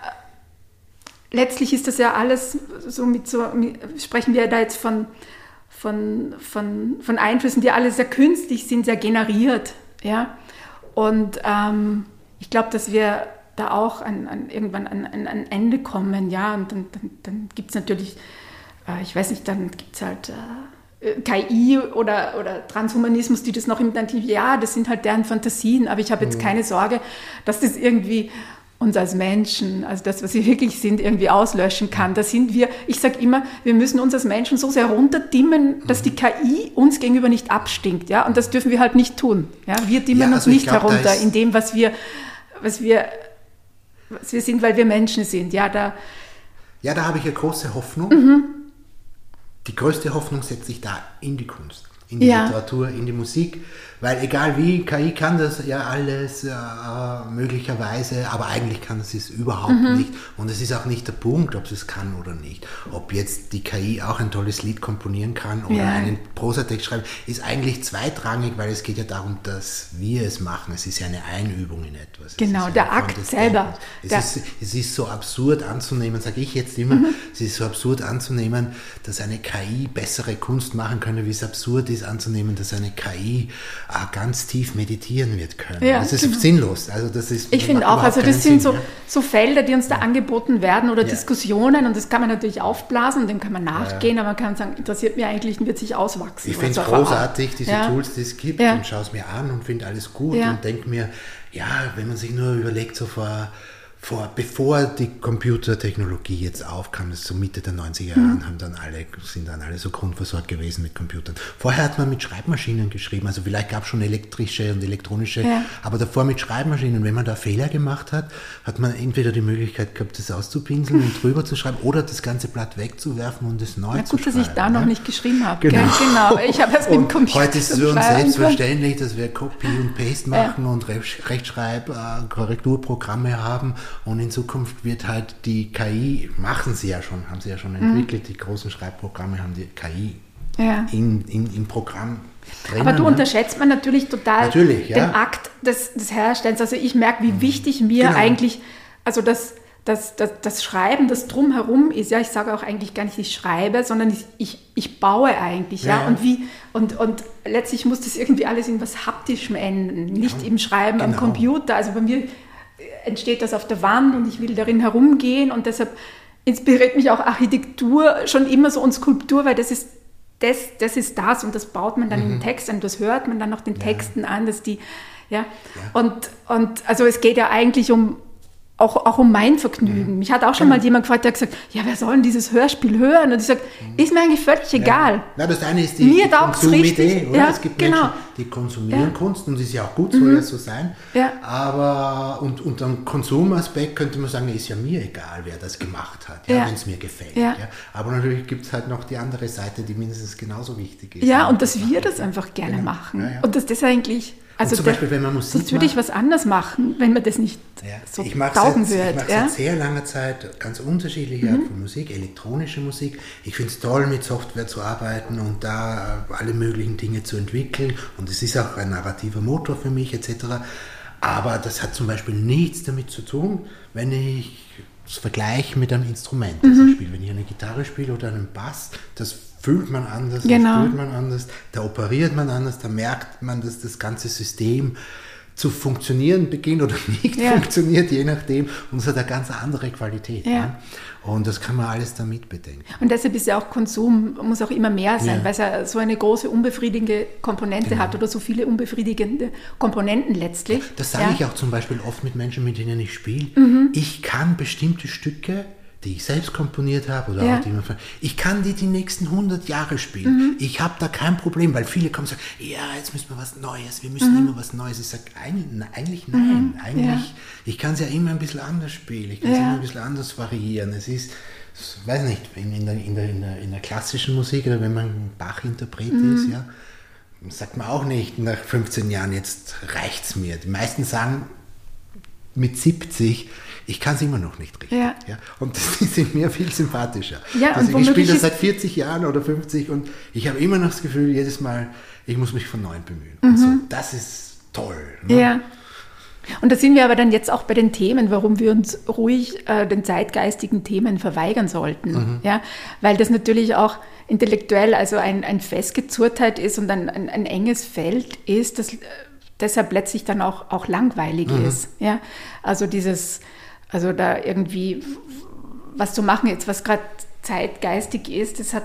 [SPEAKER 3] ist das ja alles sprechen wir da jetzt von Einflüssen, die alle sehr künstlich sind, sehr generiert, ja. Und ich glaube, dass wir da auch irgendwann an ein Ende kommen, ja, und dann gibt es natürlich, ich weiß nicht, dann gibt es halt KI oder Transhumanismus, die das noch ja, das sind halt deren Fantasien, aber ich habe jetzt keine Sorge, dass das irgendwie uns als Menschen, also das, was wir wirklich sind, irgendwie auslöschen kann. Da sind wir, ich sage immer, wir müssen uns als Menschen so sehr runterdimmen, dass die KI uns gegenüber nicht abstinkt. Ja? Und das dürfen wir halt nicht tun. Ja? Wir dimmen uns nicht herunter in dem, was wir sind, weil wir Menschen sind. Ja, da
[SPEAKER 2] habe ich eine große Hoffnung. Die größte Hoffnung setze ich da in die Kunst, in die Literatur, in die Musik. Weil egal wie, KI kann das ja alles möglicherweise, aber eigentlich kann es überhaupt nicht. Und es ist auch nicht der Punkt, ob es kann oder nicht. Ob jetzt die KI auch ein tolles Lied komponieren kann oder einen Prosatext schreiben, ist eigentlich zweitrangig, weil es geht ja darum, dass wir es machen. Es ist ja eine Einübung in etwas.
[SPEAKER 3] Genau, der Akt selber.
[SPEAKER 2] Es ist so absurd anzunehmen, sage ich jetzt immer, es ist so absurd anzunehmen, dass eine KI bessere Kunst machen könnte, wie es absurd ist anzunehmen, dass eine KI ganz tief meditieren wird können. Ja, das ist sinnlos. Also das ist,
[SPEAKER 3] ich finde auch, also das sind so Felder, die uns da angeboten werden oder Diskussionen und das kann man natürlich aufblasen und dem kann man nachgehen, aber man kann sagen, interessiert mich eigentlich und wird sich auswachsen.
[SPEAKER 2] Ich finde es großartig, diese Tools, die es gibt und schaue es mir an und finde alles gut und denke mir, ja, wenn man sich nur überlegt, so bevor die Computertechnologie jetzt aufkam, das so Mitte der 90er Jahren, sind dann alle so grundversorgt gewesen mit Computern. Vorher hat man mit Schreibmaschinen geschrieben, also vielleicht gab es schon elektrische und elektronische, aber davor mit Schreibmaschinen. Wenn man da Fehler gemacht hat, hat man entweder die Möglichkeit gehabt, das auszupinseln und drüber zu schreiben oder das ganze Blatt wegzuwerfen und es neu zu schreiben. Gut, dass ich
[SPEAKER 3] da noch nicht geschrieben habe. Genau. Ich habe erst mit dem Computer
[SPEAKER 2] heute ist es für uns selbstverständlich, dass wir Copy und Paste machen und Rechtschreib-Korrekturprogramme haben. Und in Zukunft wird halt die KI, haben sie ja schon entwickelt, die großen Schreibprogramme haben die KI im Programm drinnen.
[SPEAKER 3] Aber du unterschätzt man natürlich total den Akt des Herstellens. Also ich merke, wie wichtig mir eigentlich, also das Schreiben, das Drumherum ist, ich sage auch eigentlich gar nicht, ich schreibe, sondern ich baue eigentlich, und letztlich muss das irgendwie alles in was Haptischem enden, nicht im Schreiben am Computer. Also bei mir entsteht das auf der Wand und ich will darin herumgehen und deshalb inspiriert mich auch Architektur schon immer so und Skulptur, weil das ist das ist das und das baut man dann in den Text an, das hört man dann noch den Texten an, dass die, Und also es geht ja eigentlich auch um mein Vergnügen. Mich hat auch schon mal jemand gefragt, der hat gesagt, ja, wer soll denn dieses Hörspiel hören? Und ich sage, ist mir eigentlich völlig egal.
[SPEAKER 2] Na, das eine ist die Konsumidee, oder? Es gibt Menschen, die konsumieren Kunst und das ist ja auch gut, soll ja so sein. Ja. Aber unter dem Konsumaspekt könnte man sagen, ist ja mir egal, wer das gemacht hat, wenn es mir gefällt. Ja. Ja. Aber natürlich gibt es halt noch die andere Seite, die mindestens genauso wichtig ist.
[SPEAKER 3] Ja, und dass wir das einfach gerne machen. Ja. Und dass das eigentlich... Also
[SPEAKER 2] zum Beispiel, wenn man Musik
[SPEAKER 3] sonst würde ich was anders machen, wenn man das nicht so taugen würde.
[SPEAKER 2] Ich mache seit sehr langer Zeit ganz unterschiedliche Arten von Musik, elektronische Musik. Ich finde es toll, mit Software zu arbeiten und da alle möglichen Dinge zu entwickeln. Und es ist auch ein narrativer Motor für mich etc. Aber das hat zum Beispiel nichts damit zu tun, wenn ich es vergleiche mit einem Instrument, das ich spiele. Wenn ich eine Gitarre spiele oder einen Bass, das fühlt man anders, das spürt man anders, da operiert man anders, da merkt man, dass das ganze System zu funktionieren beginnt oder nicht funktioniert, je nachdem. Und es hat eine ganz andere Qualität. Ja. Ne? Und das kann man alles da mitbedenken.
[SPEAKER 3] Und deshalb ist ja auch Konsum, muss auch immer mehr sein, weil es ja so eine große unbefriedigende Komponente hat oder so viele unbefriedigende Komponenten letztlich.
[SPEAKER 2] Das sage ich auch zum Beispiel oft mit Menschen, mit denen ich spiele. Ich kann bestimmte Stücke, die ich selbst komponiert habe, oder auch die ich kann die nächsten 100 Jahre spielen. Ich habe da kein Problem, weil viele kommen und sagen, ja, jetzt müssen wir was Neues, wir müssen immer was Neues. Ich sage, eigentlich nein. Ich kann es ja immer ein bisschen anders spielen, ich kann es immer ein bisschen anders variieren. Es ist, ich weiß nicht, in der klassischen Musik, oder wenn man Bach-Interpret ist, sagt man auch nicht nach 15 Jahren, jetzt reicht's mir. Die meisten sagen mit 70, ich kann es immer noch nicht richtig. Ja. Ja? Und die sind mir viel sympathischer. Ja, also ich spiele das seit 40 Jahren oder 50 und ich habe immer noch das Gefühl, jedes Mal, ich muss mich von neuem bemühen. Und so, das ist toll. Ne?
[SPEAKER 3] Ja. Und da sind wir aber dann jetzt auch bei den Themen, warum wir uns ruhig den zeitgeistigen Themen verweigern sollten. Ja? Weil das natürlich auch intellektuell also ein Festgezurrtheit ist und ein enges Feld ist, das deshalb letztlich dann auch langweilig ist. Ja? Also da irgendwie was zu machen jetzt, was gerade zeitgeistig ist, das hat,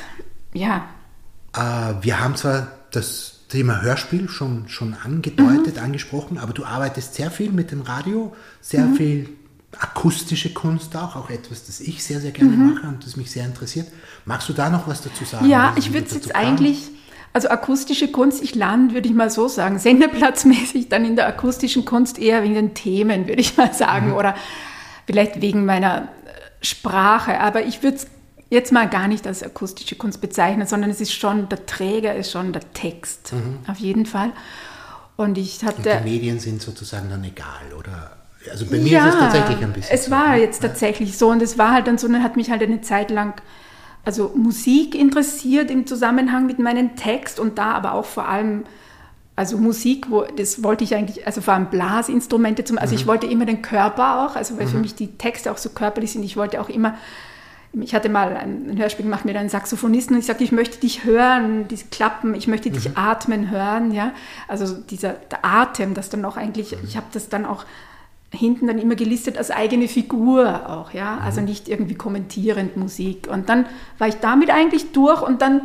[SPEAKER 2] Wir haben zwar das Thema Hörspiel schon angedeutet, angesprochen, aber du arbeitest sehr viel mit dem Radio, sehr viel akustische Kunst auch etwas, das ich sehr, sehr gerne mache und das mich sehr interessiert. Magst du da noch was dazu sagen?
[SPEAKER 3] Ja, ich würde es jetzt eigentlich... Also akustische Kunst, ich lande, würde ich mal so sagen, sendeplatzmäßig dann in der akustischen Kunst eher wegen den Themen, würde ich mal sagen, oder vielleicht wegen meiner Sprache. Aber ich würde es jetzt mal gar nicht als akustische Kunst bezeichnen, sondern es ist schon, der Träger ist schon der Text, auf jeden Fall. Und die
[SPEAKER 2] Medien sind sozusagen dann egal, oder? Also bei mir ist es tatsächlich ein bisschen
[SPEAKER 3] es war jetzt tatsächlich so und es war halt dann so, dann hat mich halt eine Zeit lang also Musik interessiert im Zusammenhang mit meinem Text und da aber auch vor allem, also Musik, das wollte ich eigentlich, also vor allem Blasinstrumente, also ich wollte immer den Körper auch, also weil für mich die Texte auch so körperlich sind, ich wollte auch immer, ich hatte mal ein Hörspiel gemacht mit einem Saxophonisten und ich sagte, ich möchte dich hören, diese Klappen, ich möchte dich atmen hören, ja, also der Atem, das dann auch eigentlich, ich habe das dann auch hinten dann immer gelistet als eigene Figur auch, ja, also nicht irgendwie kommentierend Musik. Und dann war ich damit eigentlich durch und dann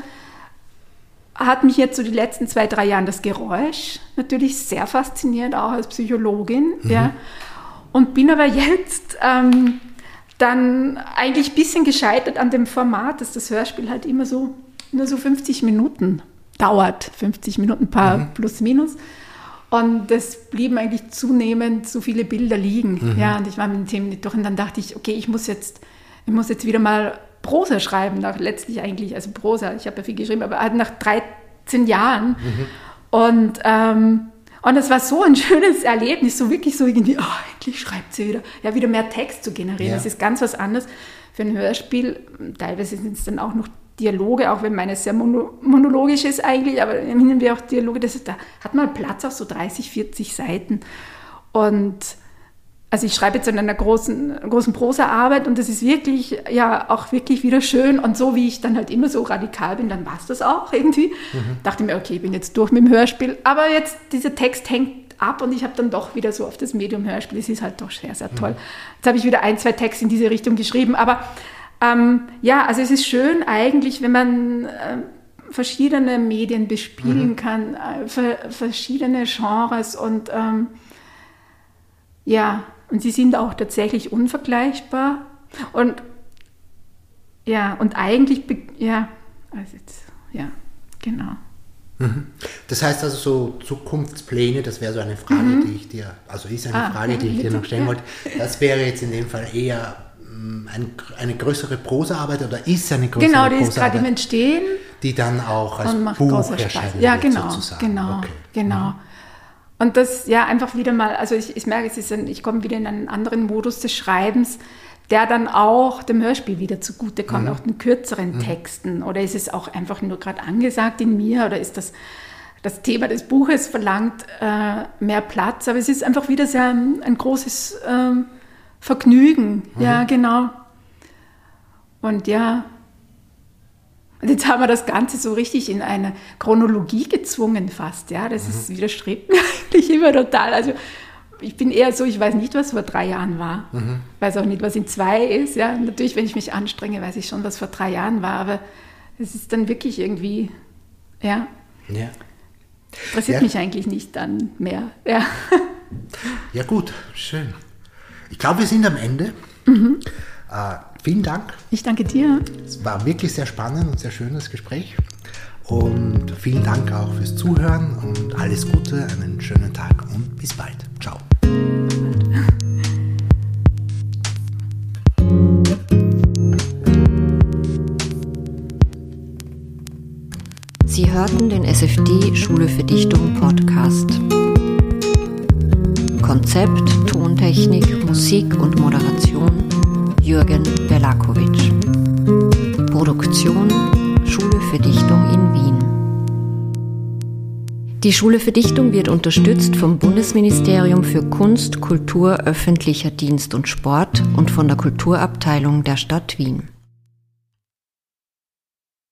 [SPEAKER 3] hat mich jetzt so die letzten 2-3 Jahre das Geräusch natürlich sehr fasziniert, auch als Psychologin, ja. Und bin aber jetzt dann eigentlich ein bisschen gescheitert an dem Format, dass das Hörspiel halt immer so nur so 50 Minuten dauert, 50 Minuten plus minus. Und es blieben eigentlich zunehmend so viele Bilder liegen. Ja, und ich war mit den Themen nicht durch. Und dann dachte ich, okay, ich muss jetzt wieder mal Prosa schreiben. Letztlich eigentlich, also Prosa, ich habe ja viel geschrieben, aber halt nach 13 Jahren. Und das war so ein schönes Erlebnis, so wirklich so irgendwie, endlich schreibt sie wieder. Ja, wieder mehr Text zu generieren. Ja. Das ist ganz was anderes für ein Hörspiel. Teilweise sind es dann auch noch Dialoge, auch wenn meines sehr monologisch ist eigentlich, aber nehmen wir auch Dialoge, da hat man Platz auf so 30, 40 Seiten. Und also ich schreibe jetzt an einer großen Prosaarbeit und das ist wirklich, auch wirklich wieder schön. Und so wie ich dann halt immer so radikal bin, dann war es das auch irgendwie. Dachte mir, okay, ich bin jetzt durch mit dem Hörspiel. Aber jetzt, dieser Text hängt ab und ich habe dann doch wieder so auf das Medium Hörspiel. Es ist halt doch sehr, sehr toll. Jetzt habe ich wieder 1-2 Texte in diese Richtung geschrieben, aber also es ist schön eigentlich, wenn man verschiedene Medien bespielen kann, verschiedene Genres und und sie sind auch tatsächlich unvergleichbar und eigentlich, genau.
[SPEAKER 2] Das heißt also so Zukunftspläne, das wäre so eine Frage, die ich dir, also ist eine Frage, die ich dir noch stellen wollte. Das wäre jetzt in dem Fall eher eine größere Prosaarbeit oder ist eine größere Prosaarbeit?
[SPEAKER 3] Genau, die ist gerade im Entstehen.
[SPEAKER 2] Die dann auch als Buch erscheinen wird,
[SPEAKER 3] genau,
[SPEAKER 2] sozusagen.
[SPEAKER 3] Genau. Und das, einfach wieder mal, also ich merke, ich komme wieder in einen anderen Modus des Schreibens, der dann auch dem Hörspiel wieder zugutekommt, auch den kürzeren Texten. Oder ist es auch einfach nur gerade angesagt in mir oder ist das Thema des Buches verlangt mehr Platz? Aber es ist einfach wieder sehr ein großes Vergnügen. Ja, genau. Und und jetzt haben wir das Ganze so richtig in eine Chronologie gezwungen fast. Ja, das widerstrebt mir eigentlich immer total. Also ich bin eher so, ich weiß nicht, was vor 3 Jahren war. Weiß auch nicht, was in 2 ist. Ja, natürlich, wenn ich mich anstrenge, weiß ich schon, was vor 3 Jahren war. Aber es ist dann wirklich irgendwie, interessiert mich eigentlich nicht dann mehr. Ja.
[SPEAKER 2] Ja gut, schön. Ich glaube, wir sind am Ende. Vielen Dank.
[SPEAKER 3] Ich danke dir.
[SPEAKER 2] Es war wirklich sehr spannend und sehr schönes Gespräch. Und vielen Dank auch fürs Zuhören und alles Gute, einen schönen Tag und bis bald. Ciao.
[SPEAKER 1] Sie hörten den SFD Schule für Dichtung Podcast. Konzept, Tontechnik, Musik und Moderation Jürgen Belakowitsch. Produktion Schule für Dichtung in Wien. Die Schule für Dichtung wird unterstützt vom Bundesministerium für Kunst, Kultur, öffentlicher Dienst und Sport und von der Kulturabteilung der Stadt Wien.